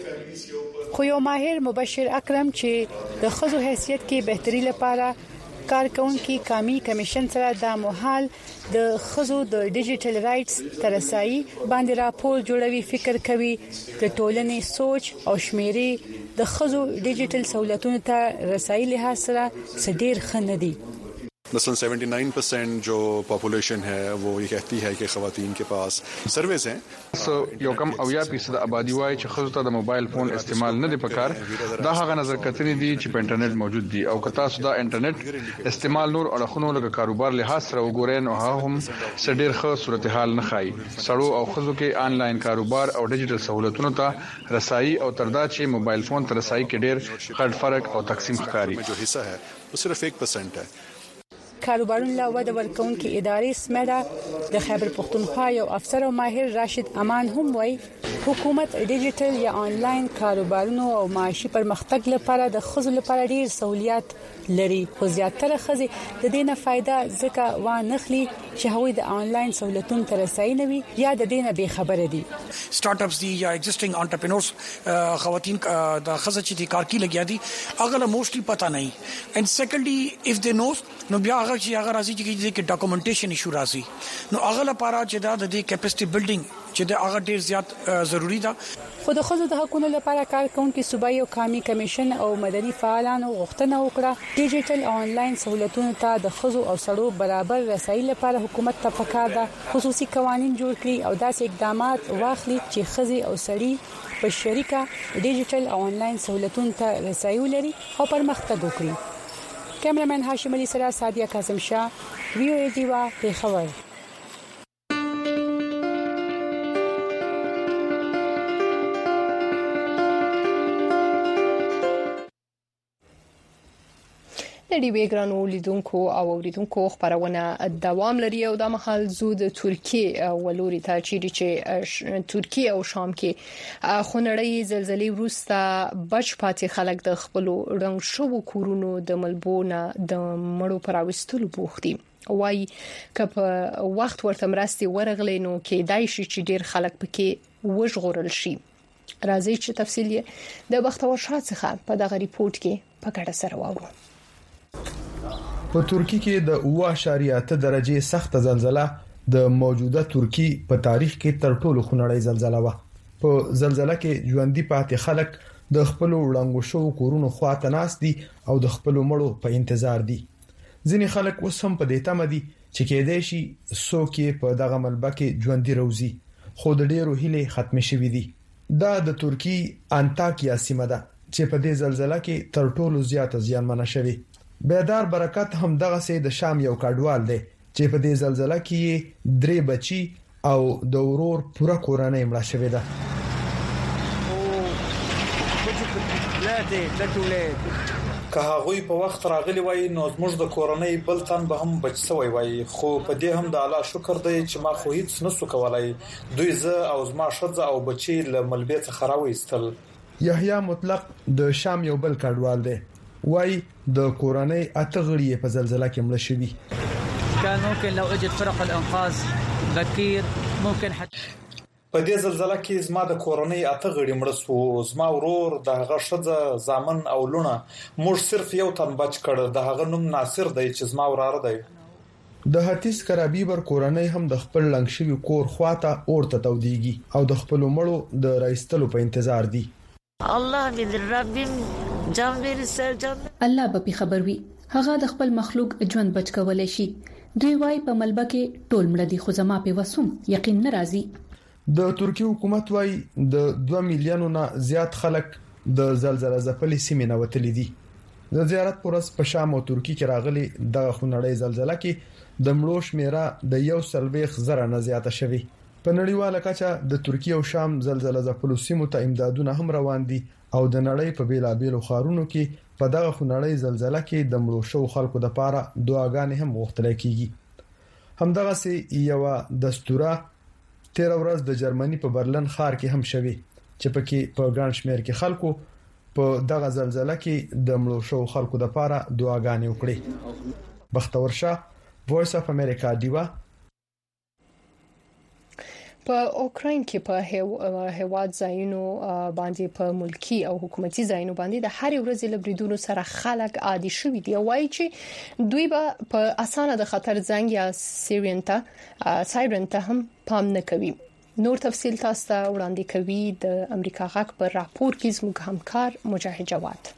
ده خو یو ماهر مبشر اکرم چې د خزو حیثیت کې بهتري لپاره کارکونکو قومي کمیشن سره د محال د خزو د ډیجیټل رائټس ترسایي باندې راپور جوړوي فکر کوي د ټولنې سوچ او شمیرې د خزو ډیجیټل سہولتونو ته رسایي لحاظ سره سډیر خندي مثلا 79% जो पॉपुलेशन है वो ये कहती है कि ख़वातीन के पास सर्विस हैं یو کم 80% آبادی وای چې خزو ته د موبایل فون استعمال نه دی پکار دا هغه نظر کتنې دي چې په انټرنیټ موجود دي او که تاسو دا انټرنیټ استعمال نور اړخونو لکه کاروبار لحاظ سره وګورئ نو هغه هم سډیر ښه صورتحال نه خای سړو او خزو کې آنلاین کاروبار او ډیجیټل سہولتونو ته رسایي او تردا چې موبایل فون ته رسایي کې ډیر غټ فرق او تقسیم ښکاري جو حصہ ہے وہ صرف 1% ہے کاروبارونو لا وده ورکونکو ادارې سمره د خیبر پختونخوا یو افسر او ماهر راشد امان هم وای حکومت ډیجیټل یا آنلاین کاروبارونو او معاشي پرمختګ لپاره د خزو لپاره ډیر سہولیات لري خو زیاتره خزي د دینه فائدہ ځکه وانخلي چې هغوی د آنلاین سہولتونو تر رسایي نوي یا د دینه به خبره دي سٹارټ اپس دي یا ایگزیسټینګ انټرپرینورز خواتین د خزه چې د کار کې لګیا دي هغه له موستلی پتا نه and secondly if they know نو بیا هغه چې هغه راځي چې ډاکومنټیشن ایشو راځي نو هغه لپاره چې دا د کیپاسټي بلډینګ چې د هغه ډیر زیات ضروری ده خو د خزو د حقوقو لپاره کارکونکو صوبایي او قومي کمیشن او مدني فعالانو غوښتنه وکړه ډیجیټل او آنلاین سہولتونو ته د خزو او سړو برابر رسایي لپاره حکومت ته پکار ده خصوصي قوانين جوړ کړي او داسې اقدامات واخلي چې خزي او سړي په شریکه ډیجیټل او آنلاین سہولتونو ته رسایي ولري او پرمختګ وکړي کیمرمن هاشم علي سره سادیا قاسم شاه وی او ای دیوا پیښور د ډیوی ګرانو لیدونکو او اوریدونکو خبرونه دوام لري او د محل زود ترکیه ولوري ته چې ترکیه او شام کې خونړی زلزلې وروسته بچ پاتې خلک د خپل رنګ شوو کورونو د ملبونه د مړو پراوستلو بوختي وای کپ وخت ورته مرستي ورغلې نو کې دای شي چې ډیر خلک پکې وژغورل شي راځي چې تفصیل د بختور شاه څخه په دغه ریپورت کې په ګډه سره واورو په ترکی کې د 0.8 درجه سخت زلزلہ د موجوده ترکی په تاریخ کې تر ټولو خونړی زلزلہ و په زلزلہ کې ژوندۍ پاتې خلک د خپل وړاندو شو کورونو خواته ناس دي او د خپل مړو په انتظار دي ځینې خلک اوس هم په دې تمه دي چې کېدای شي څوک په دغه ملبه کې ژوندۍ روزي خو د ډیرو هیله ختم شوې دي دا د ترکی انټاکیا سیمه ده چې په دې زلزلہ کې تر ټولو زیات زیانمن شوی بیدار برکت هم دغه سي د شام یو کډوال دی چې په دې زلزلہ کې 3 بچي او د ورور پوره کورنۍ مړه شوې ده که هغوی په وخت راغلی وای نو زموږ د کورنۍ بل تن به هم بچ سوی وای خو په دې هم د الله شکر دی چې ما خو هیڅ نسو کولای دوی زه او زما شذ او بچي له ملبې څخه راوېستل یحیی مطلق د شام یو بل کډوال دی وای د کورنۍ اتغړی په زلزلہ کې مړ شوی كان ممكن لو اجت فرق الانقاذ بكير ممكن حتى په دې زلزلہ کې زما د کورنۍ اتغړی مړ شو زما ورور د هغه شذ زامن او لونه موږ صرف یو تن بچ کړ د هغه نوم ناصر دی چې زما وراره دی د هتیس کرابیبر کورنۍ هم د خپل لنګ شوی کور خواته اورته توديږي او د خپل مړو د رایستلو په انتظار دي الله من ربهم جام ورسل الله به خبر وي هغه د خپل مخلوق ژوند بچ کولای شي دوی وايي په ملبه کې ټول مړه دي خو زما په وسوم یقین ناراضي د ترکی حکومت وايي د 2 میلیونو نه زیات خلک د زلزلې ځپلې سیمې نه وتلي دي د زیارت پرس په شام او ترکی کې راغلي د خونړۍ زلزلہ کې د مړو شمیره د 1.4 نه زیاته شوې. په نړیواله کچه د ترکی او شام زلزلہ ځپلو سیمو ته امدادونه هم روان دي او د نړۍ په بیلابیلو ښارونو کې په دغه خونړۍ زلزلہ کې د مړو شو خلکو لپاره دعاګانې هم غوښتل کیږي. همدغه سي یو دستوره 13 ورځ د جرمني په برلن ښار کې هم شوي چې پکې په ګران شمیر کې خلکو په دغه زلزلہ کې د مړو شو خلکو لپاره دعاګانې وکړي. بختور شاه، وایس اف امریکا دیوا. په اوکراین کې په هواد ځایونو باندې په ملکی او حکومتي ځایونو باندې د هر ورځې لبریدونو سره خلک عادي شوي دي. وایي چې دوی به په اسانه د خطر زنګ یا سایرن ته هم پام نه کوي. نور تفصيل تاسو ته وړاندې کوي د امریکا غاک پر راپور کې زموږ همکار مجاهد جواد.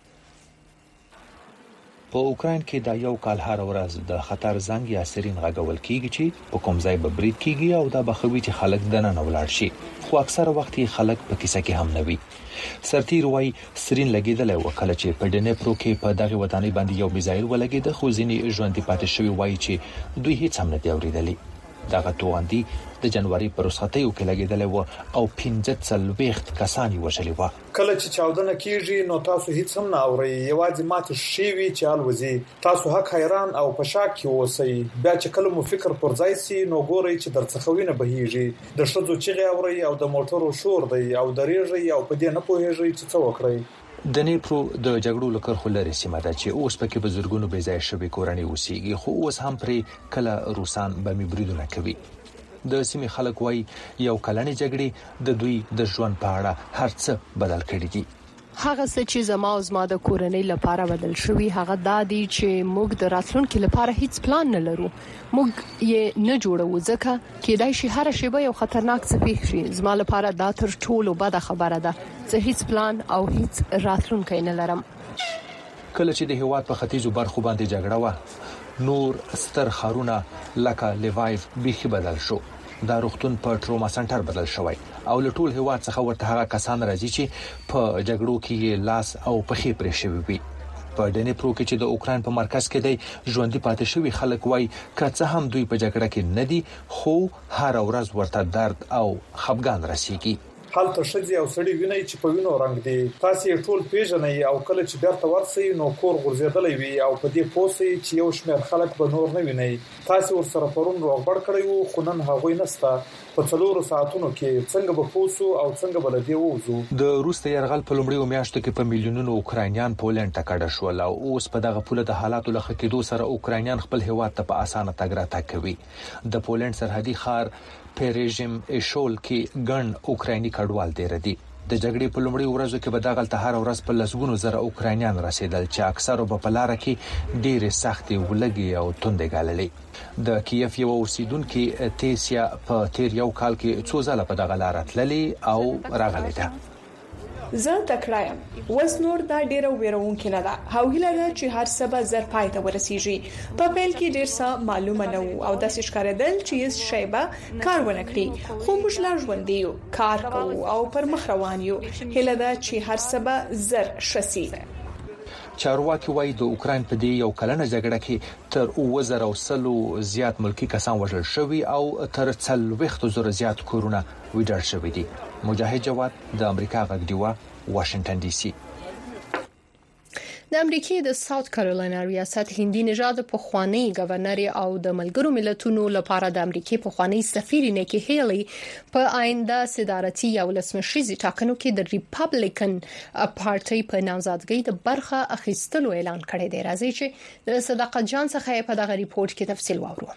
په اوکراین کې دا یو کال هر ورځ د خطر زنګ یا سیرین غږول کیږي چې په کوم ځای به برید کیږي او دا بخوي چې خلک دننه ولاړ شي، خو اکثره وخت خلک په کیسه کې هم نه وي. سرتیر وای سیرین لګیدل او کله چې په ډنپرو کې په دغه ودانۍ باندې یو میزایل ولګید، خو ځینی ژوندۍ پاتې شوی وای چې دوی هیڅ هم نه دی اوریدلی. دغه توغندي د جنوري پر رخصتیو کې لګیدل او 15 کسان وژلي و. کله چې چاودنه کیږي نو تاسو هیڅ هم نه اورئ، یوازې ماته شي وی چې الوزي. تاسو حق حیران او په شاک کې اوسئ. بیا چې کله مو فکر پر ځای سي نو ګورئ چې درڅخوینه بهيږي، د شذو چیغې اورئ او د موټرو شور دی او درېږي او په دې نه پوهیږئ چې څه وکړئ. د نیپرو د جګړو لکر خلری سیمه ده چې اوس پکې بزرګونو بې ځای شوی کورنۍ اوسېږي، خو اوس هم پرې کله روسان به میبریدونه کوي. د سیمې خلک وای یو کلنې جګړې د دوی د ژوند په اړه هر څه بدل کړی دي. هغه څه چې زما د کورنۍ لپاره بدل شوی هغه دادی چې موږ د راتلونکو لپاره هیڅ پلان نه لرو. موږ یې نه جوړو ځکه کېدای شي هر شی به یو خطرناک څه پیښ شي. زما لپاره دا تر ټولو بده خبره ده. زه هیڅ پلان او هیڅ راتلونکی نه لرم. کله چې د هیواد په ختیځو برخو باندې جګړه و، نور ستر خارونه لکه لیوایف بیخي بدل شو. دا روغتون په ټروما سنټر بدل شوی او له ټول هیواد څخه ورته هغه کسان راځي چې په جګړو کې لاس او پښې پرې شوی وي. په ډنپرو کې چې د اوکراین په مرکز کې دی ژوندۍ پاتې شوی خلک وای کڅه هم دوی په جګړه کې نه دي، خو هر ورځ ورته درد او خفګان رسیږي. حالته شذي او سړی ویني چې په وینو رنگ دي. تاسو ټول پیژنئ او کله چې بیرته ورسئ نو کور غورځېدلې وي او په دې پوسې چې یو شمېر خلک به نور نه ویني. تاسو ورسره پرون روغبړ کړی وو، خو نن هغه نسته. په 4 ساعتونو کې څنګه به پوسو او څنګه به لدی ووزو. د روس د يرغل په لومړیو میاشتو کې په میلیونونو اوکراینیان پولند ته کډه شول او اوس په دغه پوله د حالاتو لخوا کېدو سره اوکراینیان خپل هیواد ته په اسانه تګ راتګ کوي. د پولند سرحدي ښار پیریژم ایشول کې ګڼ اوکرایني کډوال دی ردي. د جګړې په لومړي ورځو کې به دغه ته هر ورځ په لسګونو زره اوکراینیان رسیدل چې اکثره په لار کې ډېر سختي ولګي او توندې غاللې. د کیف یو اوسیدونکو تیسیا په تیر یو کال کې څو ځله په دغه لار تللی او راغلی ده. زه تکرایم وس نور دا ډیره ویرونکې نه ده. هویله ده چې هر څه به زر پای ته ورسیږي. په پیل کې ډیر څه معلومه نه وو او د ښکارېدل چې هیڅ شی به کار ونه کړي، خو موږ لا ژوند یو، کار کوو او پر مخ روان یو. هیله ده چې هر څه به زر شسي. چارواکي وایي د اوکراین په دې یو کلنه جګړه کې تر 2000 زیات ملکی کسان وژل شوي او تر 40 زیات کورونه ویجاړ شوي دي. مجاهد جواد د امریکا غږ دیوا، واشنگټن ډي سي. د امریکای د ساوث کیرولینا ریاست هندي نژاد په خوانی گورنر او د ملګرو ملتونو لپاره د امریکای په خوانی سفیر نیکی هیلی په آینده صدارتي او ولسمشري ټاکنو کې د ریپابلیکن پارټي په نامزدګۍ د برخه اخیستلو اعلان کړی دی. راځي چې د صداقت جان څخه په دغه ریپورت کې تفصیل واورو.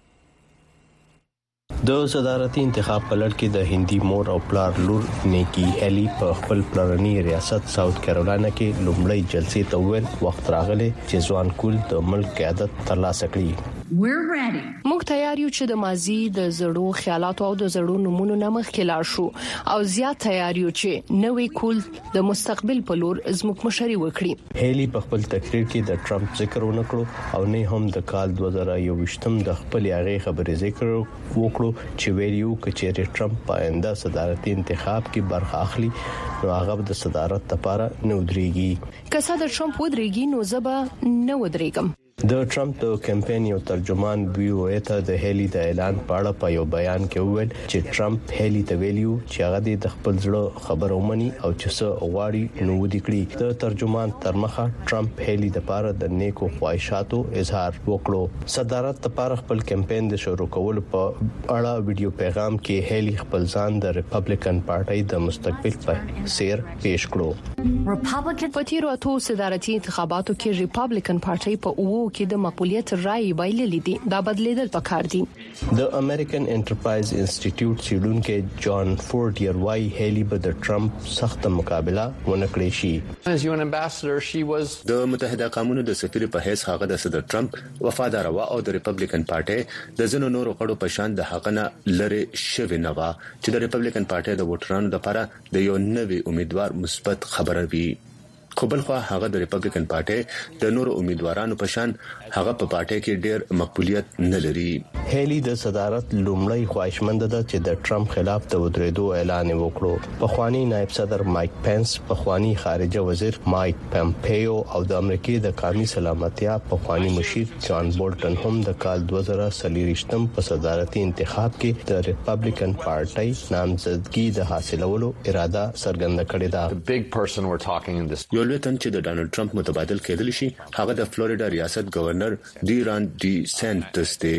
د صدارتي انتخاب په لړ کې د هندي مور او پلار لور نیکی هیلی په خپل پلرني ریاست ساوث کیرولینا کې لومړی جلسې ته وویل وخت راغلی چې ځوان کول د ملک قیادت ترلاسه کړي. موږ تیار یو چې د ماضي د زړو خیالاتو او د زړو نمونو نمخ کې لاړ شو او زیات تیار یو چې نوې کول د مستقبل په لور زموږ مشري وکړي. هیلی په خپل تقریر کې د ټرمپ ذکر ونکړو او نه هم د کال 2021 د خپل هغه خبرې ذکر وکړو چې ویلیو کچېره ټرمپ پاینده صدارتي انتخاب کې برخه اخلي نو هغه د صدارت لپاره نه ودرېږي. که صدر ټرمپ ودرېږي نو زبا نه ودرېږم. د ټرمپ د کمپاین یو ترجمان وی ته د هیلی د اعلان په اړه په یو بیان کې وویل چې ټرمپ هیلی ته ویلیو چې هغه د خپل ځړو خبرو مني او چې څه غواړي نو ودی کړی. د ترجمان تر مخه ټرمپ هیلی د لپاره د نیکو خواهشاتو اظهار وکړو. صدارت لپاره خپل کمپاین د شروع کولو په اړه ویډیو پیغام کې هیلی خپل ځان د ریپبلیکن پارټي د مستقبل په سیر پیښ کړو. په تیرو اتو صدارتي انتخاباتو کې ریپبلیکن پارټي په کې د مقبولیت رائے بایللې دي دا بدلیدل پکار دي. د امریکن انټرپرایز انسټیټیوټ سیډونکو جان فورد یروای هیلی به د ټرمپ سخت مقابله ونکړي شي. د متحده قومونو د سفیر په حیث هغه د صدر ټرمپ وفادار او د ریپبلیکن پارټي د زنو نورو غړو په شان د حق نه لری شوی نه و چې د ریپبلیکن پارټي د ووټرانو لپاره د یو نوي امیدوار مثبت خبره وي. خو بل خو هغه د ریپبلیکن پارټي د نورو امیدوارانو په شان هغه په پارټي کې ډېر مقبولیت نه لري. هیلی د صدارت لومړی خواهشمند ده چې د ټرمپ خلاف د ودرېدو اعلان وکړو. پخوانی نائب صدر مایک پنس، پخوانی خارجه وزیر مایک پمپیو او د امریکای د قومي سلامتیا پخوانی مشیر جان بولټن هم د کال 2023 په صدارتي انتخاب کې د ریپبلیکن پارټي نامزدګي د حاصلولو اراده څرګنده کړې ده. لویتن چې د ډانلډ ټرمپ متبادل کېدل شي هغه د فلوریډا ریاست گورنر ډیران ډي سینټس دی.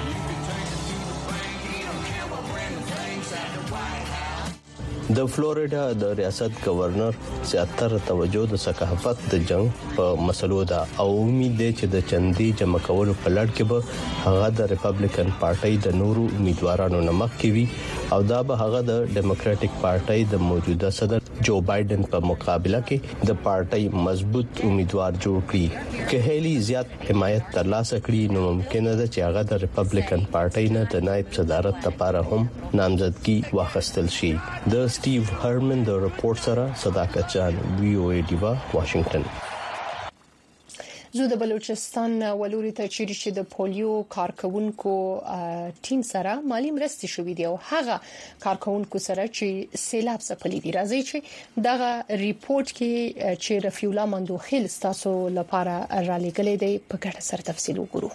د فلوریډا د ریاست گورنر زیاتره توجه د ثقافت د جنگ په مسلو ده او امید ده چې د چندي جمع کولو په لړ کې به هغه د ریپبلیکن پارټي د نورو امیدوارانو نمک کوي او دا به هغه د ډیموکراټک پارټي د موجوده صدر جو بایدن په مقابله کې د پارټي مضبوط امیدوار جوړ کړي. که هیلی زیات حمایت ترلاسه کړي نو ممکن ده چې هغه د ریپبلیکن پارټي نه د نائب صدارت لپاره هم نامزدګي واخیستل شي. د سټیو هرمن د رپورت سره صداقت جان وی او ای ډیوا واشنگټن. زه د بلوچستان ولوري ته چې د پولیو کارکونکو ټیم سره مالی مرستې شوې دي او هغه کارکونکو سره چې سیلاب څخه دي راځي چې دغه ریپورت کې چې رفیع الله مندوخیل تاسو لپاره را لګلې دی په ګټه سره تفصیل وګورو.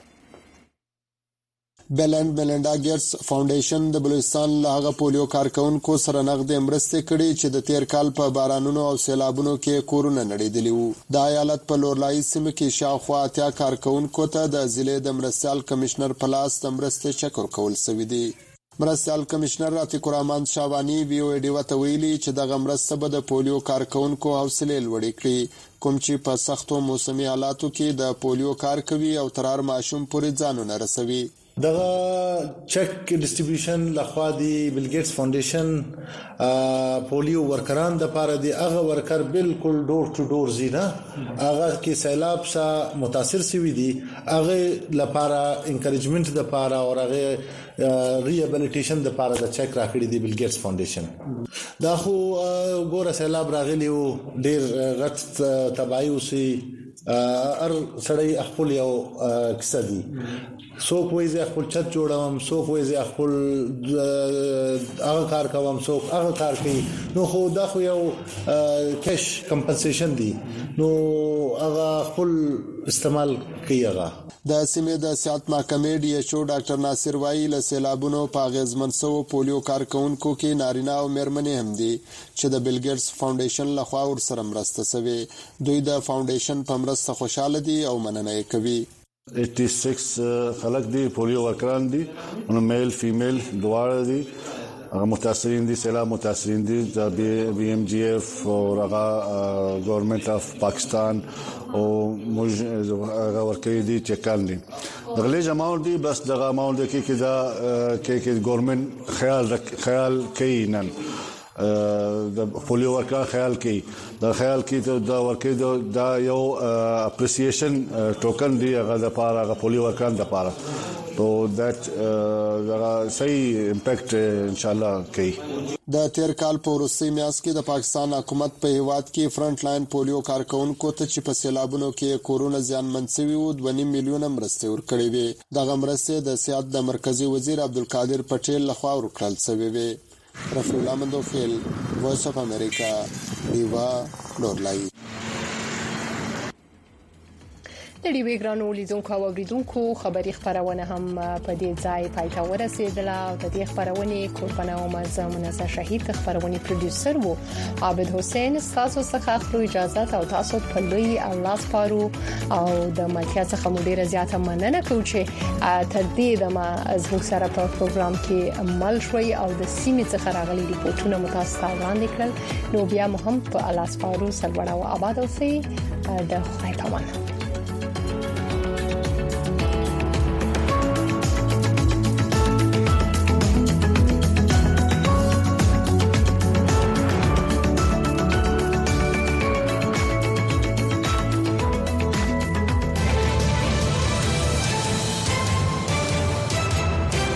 بیل اینڈ میلنډا ګیټس فاونډیشن د بلوچستان لاغه پولیو کارکونکو سره نقد مرستې کړي چې د تیر کال په بارانونو او سیلابونو کې کورونه نړیدلی وو. د ایالت په لورلای سیمه کې شاوخوا اتیا کارکونکو ته د ضلع د مرستيال کمشنر پلاس د مرستې چک ورکول شوې دي. مرستيال کمشنر عتیق الرحمن شاوانی وی او ډی وته ویلي چې د مرسته به د پولیو کارکونکو حوصله لوړې کړي کوم چې په سختو موسمي حالاتو کې د پولیو کار کوي او ترار ماشوم پورې ځانونه رسوي. دغه چک ډیسټریبیوشن لخوا دی بیل ګیټس فاونډیشن پولیو ورکران د پاره دی هغه ورکر بالکل ډور ټو ډور زینا هغه کې سیلاب سره متاثر شوی دی هغه لپاره انکریجمنت د پاره او هغه ریهابیلیټیشن د پاره د چک راکړي دی بیل ګیټس فاونډیشن. دا خو ګوره سیلاب راغلی او ډیر غټ تباہي وسی ار سړی خپل یو کیسه دی څوک وایي زه خپل چت جوړوم څوک وایي زه خپل هغه کار کوم څوک هغه کار کوي نو خو دا خو یو کیش کمپنسیشن دی نو هغه خپل استعمال کوي. هغه د سیمې د صحت محکمې ډي ایچ او ډاکټر ناصر وایي له سیلابونو په غزمنسو پولیو کارکونکو کې نارینه او مېرمنې هم دي چې د بیل ګیټس فاونډیشن لخوا ورسره مرسته شوی. دوی د فاونډیشن په مرسته خوشاله دي او مننه کوي. 86 خلک دي پولیو ورکران دي نو میل فیمیل دواړه دي متاثرین دي سیلاب متاثرین دي د بی ام جی ایف او هغه ګورنمنت اف پاکستان او موږ هغه ورکړي دي چې کال دي دغه جماعت دي بس دغه ماول د کې دا کې ګورنمنت خیال کوي نن د پولیو ورکا خیال کوي د ورکې د یو اپریسیشن ټوکن دی هغه د پاره هغه پولیو ورکان د پاره تو دیٹ صحیح امپیکټ ان شاء الله کوي د تیر کال په روسي میاس کې د پاکستان حکومت په هیواد کې فرنٹ لاین پولیو کارکونکو ته چې په سیلابونو کې کورونا زیانمن شوي وو 2.5 میلیون مرستې ورکړې وي دغه مرستې د سیاست د مرکزی وزیر عبدالقادر پټیل لخوا ورکړل شوې وي رفیع الله مندوخیل وایس اف امریکا دیوا لورلای د ډیوی ګرانو لیدونکو او اوریدونکو خبری خبرونه هم په دې ځای پای ته ورسېدله او د دې خبرونه قربانه او منزه شهید خبرونه پروډوسر وو عابد حسین تاسو څخه خپل اجازه او تاسو په لوی الله سپارو او د ملکیا څخه مو ډیره زیاته مننه کوم چې تر دې د ما زموږ سره په پروګرام کې عمل شوي او د سیمې څخه راغلي ریپورتونه متاسفه وړاندې کړل نو بیا هم په الله سپارو سره وړاو آباد اوسئ د خدای پامان